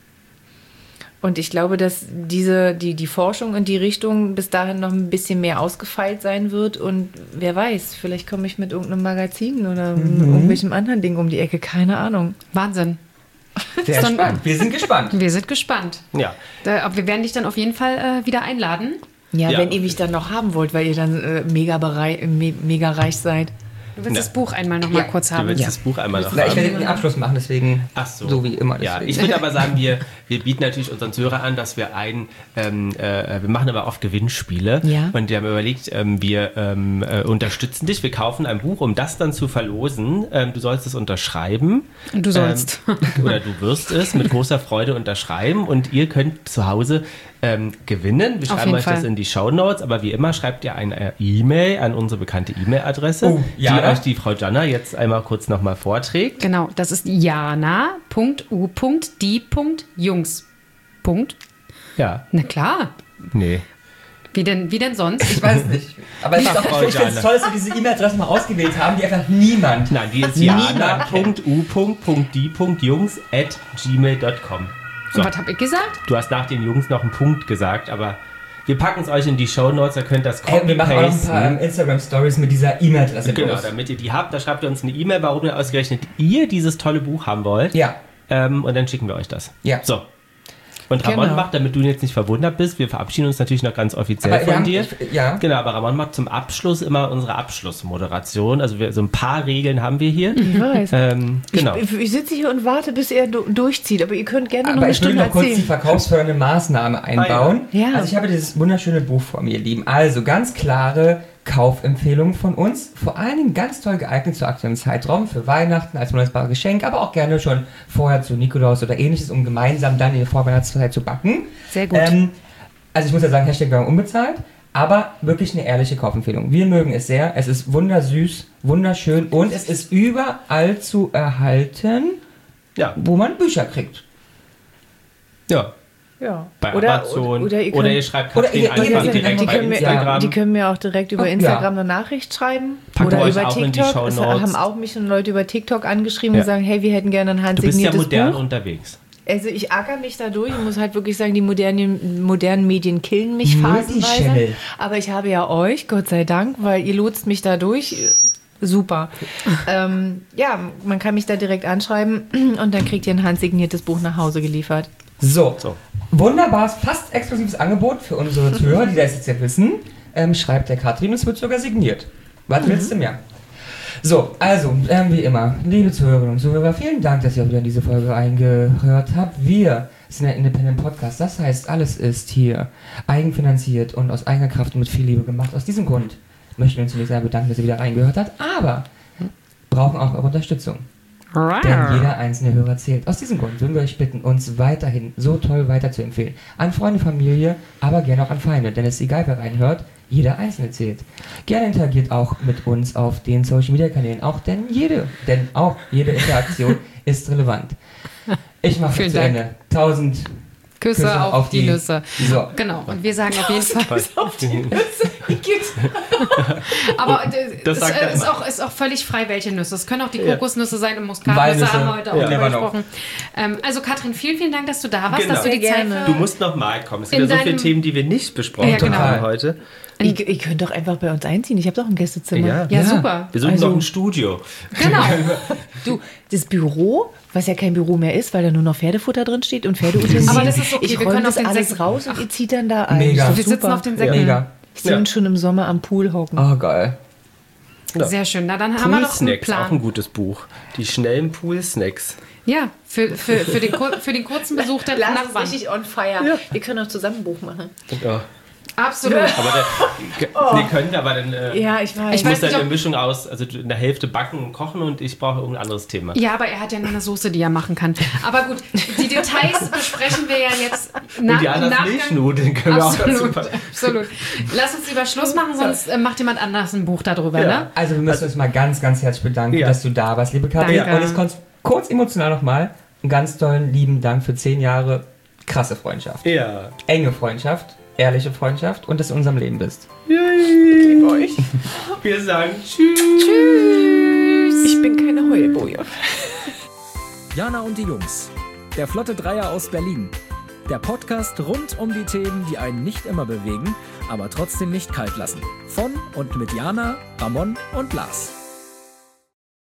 Und ich glaube, dass diese, die, die Forschung in die Richtung bis dahin noch ein bisschen mehr ausgefeilt sein wird. Und wer weiß, vielleicht komme ich mit irgendeinem Magazin oder irgendwelchem anderen Ding um die Ecke. Keine Ahnung. Wahnsinn. Sehr Ist dann- spannend. Wir sind gespannt. Wir sind gespannt. Ja. Da, aber wir werden dich dann auf jeden Fall äh, wieder einladen. Ja, Ja. wenn ihr mich dann noch haben wollt, weil ihr dann äh, mega, berei- me mega reich seid. Du willst Ja. das Buch einmal noch mal Ja, kurz Du haben. willst Ja. das Buch einmal noch Na, ich haben. werde den Abschluss machen, deswegen Ach so. so wie immer. Ja, deswegen. ich würde aber sagen, wir, wir bieten natürlich unseren Zuhörern an, dass wir ein, ähm, äh, wir machen aber oft Gewinnspiele. Ja. Und wir haben überlegt, ähm, wir ähm, äh, unterstützen dich. Wir kaufen ein Buch, um das dann zu verlosen. Ähm, du sollst es unterschreiben. Du sollst. Ähm, oder du wirst es mit großer Freude unterschreiben. Und ihr könnt zu Hause ähm, gewinnen. Wir Auf schreiben jeden euch das Fall. in die Shownotes. Aber wie immer schreibt ihr eine E-Mail an unsere bekannte E-Mail-Adresse, Oh, die ja. euch die Frau Gianna jetzt einmal kurz nochmal vorträgt. Genau, das ist jana punkt u punkt die punkt jungs. Punkt. Ja, Na klar. nee. Wie denn, wie denn sonst? Ich weiß nicht. Aber es ist auch, Frau ich finde es Gianna. toll, dass wir diese E-Mail-Adresse mal ausgewählt haben, die einfach niemand. Nein, die ist Niemand jana punkt u punkt die punkt jungs at gmail punkt com. So, Und was habe ich gesagt? du hast nach den Jungs noch einen Punkt gesagt, aber wir packen es euch in die Shownotes, da könnt ihr das Ey, wir machen auch noch ein paar ähm, copy-pasten. Instagram-Stories mit dieser E-Mail-Adresse. Genau, los. damit ihr die habt, da schreibt ihr uns eine E-Mail, warum ihr ausgerechnet ihr dieses tolle Buch haben wollt. Ja, Ähm, und dann schicken wir euch das. ja. So. Und Ramon Genau. macht, damit du jetzt nicht verwundert bist, wir verabschieden uns natürlich noch ganz offiziell Aber wir von haben- dir. ich- ja. Genau, aber Ramon macht zum Abschluss immer unsere Abschlussmoderation. Also wir, so ein paar Regeln haben wir hier. Ich weiß. Ähm, genau. Ich, ich sitze hier und warte, bis er du durchzieht. Aber ihr könnt gerne noch Aber eine ich will Stunde noch kurz die erzählen. verkaufsfördernde Maßnahme einbauen. Ah, ja. Ja. Also ich habe dieses wunderschöne Buch vor mir, ihr Lieben. Also ganz klare Kaufempfehlungen von uns. Vor allen Dingen ganz toll geeignet zu aktuellem Zeitraum für Weihnachten als wunderbares Geschenk, aber auch gerne schon vorher zu Nikolaus oder ähnliches, um gemeinsam dann in der Vorweihnachtszeit zu backen. Sehr gut. Ähm, also ich muss ja sagen, Hashtag Werbung unbezahlt, aber wirklich eine ehrliche Kaufempfehlung. Wir mögen es sehr. Es ist wundersüß, wunderschön und es ist überall zu erhalten, Ja. wo man Bücher kriegt. Ja. Ja. Bei Oder, Amazon. oder, ihr Oder könnt, ihr schreibt oder Katrin ihr- ihr- einfach ihr- direkt die bei können mir, Instagram. die können mir auch direkt über Oh, ja. Instagram eine Nachricht schreiben. Packen wir oder euch über auch in die TikTok. Es Shownotes. haben auch mich schon Leute über TikTok angeschrieben Ja. und sagen, hey, wir hätten gerne ein Du bist ja handsigniertes modern Buch. unterwegs. Also ich acker mich da durch und muss halt wirklich sagen, die modernen, modernen Medien killen mich phasenweise. Multichannel. Aber ich habe ja euch, Gott sei Dank, weil ihr lotst mich da durch. Super. ähm, ja, man kann mich da direkt anschreiben und dann kriegt ihr ein handsigniertes Buch nach Hause geliefert. So, So. wunderbares, fast exklusives Angebot für unsere Zuhörer, die das jetzt ja wissen. Ähm, schreibt der Katrin, es wird sogar signiert. Was willst du mehr? So, also, ähm, wie immer, liebe Zuhörerinnen und Zuhörer, vielen Dank, dass ihr wieder in diese Folge eingehört habt. Wir sind ein Independent Podcast, das heißt, alles ist hier eigenfinanziert und aus eigener Kraft und mit viel Liebe gemacht. Aus diesem Grund möchten wir uns zunächst einmal bedanken, dass ihr wieder reingehört habt, aber brauchen auch eure Unterstützung. Denn jeder einzelne Hörer zählt. Aus diesem Grund würden wir euch bitten, uns weiterhin so toll weiterzuempfehlen. An Freunde, Familie, aber gerne auch an Feinde. Denn es ist egal, wer reinhört, jeder Einzelne zählt. Gerne interagiert auch mit uns auf den Social Media Kanälen. Auch denn jede, denn auch jede Interaktion ist relevant. Ich mache zu Ende. Tausend Küsse, Küsse auf, auf die, die Nüsse. So. Genau, und wir sagen auf jeden Fall. Auf die Nüsse. Aber äh, das es äh, ist, auch, ist auch völlig frei, welche Nüsse. Es können auch die Kokosnüsse sein und Muskatnüsse, haben wir heute auch ja. drüber gesprochen. Ähm, also Katrin, vielen, vielen Dank, dass du da warst, genau. dass du die Zeit für Du musst noch mal kommen. Es gibt ja so viele Themen, die wir nicht besprochen ja, genau. haben heute. Ihr, ihr könnt doch einfach bei uns einziehen. Ich habe doch ein Gästezimmer. Ja, ja, ja. super. Wir suchen also, noch ein Studio. Genau. Du, das Büro, was ja kein Büro mehr ist, weil da nur noch Pferdefutter drin steht und Pferdeutensilien. Aber das ist okay. Ich wir räume können das auf den alles Säcken raus und ihr zieht dann da ein. Mega. Wir sitzen auf den Säcken. Ja. Mega. Ich sehe uns schon im Sommer am Pool hocken. Oh, geil. Ja. Sehr schön. Na, dann haben wir noch einen Plan. Auch ein gutes Buch. Die schnellen Pool-Snacks. Ja, für, für, für, den, für den kurzen Besuch der Lass Nachbarn. uns richtig on fire. Ja. Wir können auch zusammen ein Buch machen. Ja. Absolut. Aber dann, oh. nee, können aber dann. Äh, ja, ich weiß. Ich, ich muss weiß dann nicht, eine Mischung aus, also eine Hälfte backen und kochen und ich brauche irgendein anderes Thema. Ja, aber er hat ja nur eine Soße, die er machen kann. Aber gut, die Details besprechen wir ja jetzt nach, und die anderen Milchnudeln können wir absolut, auch dazu absolut. Lass uns lieber Schluss machen, sonst äh, macht jemand anders ein Buch darüber, ja. ne? Also wir müssen also, uns mal ganz, ganz herzlich bedanken, ja. dass du da warst, liebe Katrin. Danke. Und jetzt kommt kurz emotional nochmal. Einen ganz tollen, lieben Dank für zehn Jahre krasse Freundschaft. Ja. Enge Freundschaft. Ehrliche Freundschaft und dass du in unserem Leben bist. Ich liebe euch. Wir sagen Tschüss. Tschüss. Ich bin keine Heulboje. Jana und die Jungs. Der Flotte Dreier aus Berlin. Der Podcast rund um die Themen, die einen nicht immer bewegen, aber trotzdem nicht kalt lassen. Von und mit Jana, Ramon und Lars.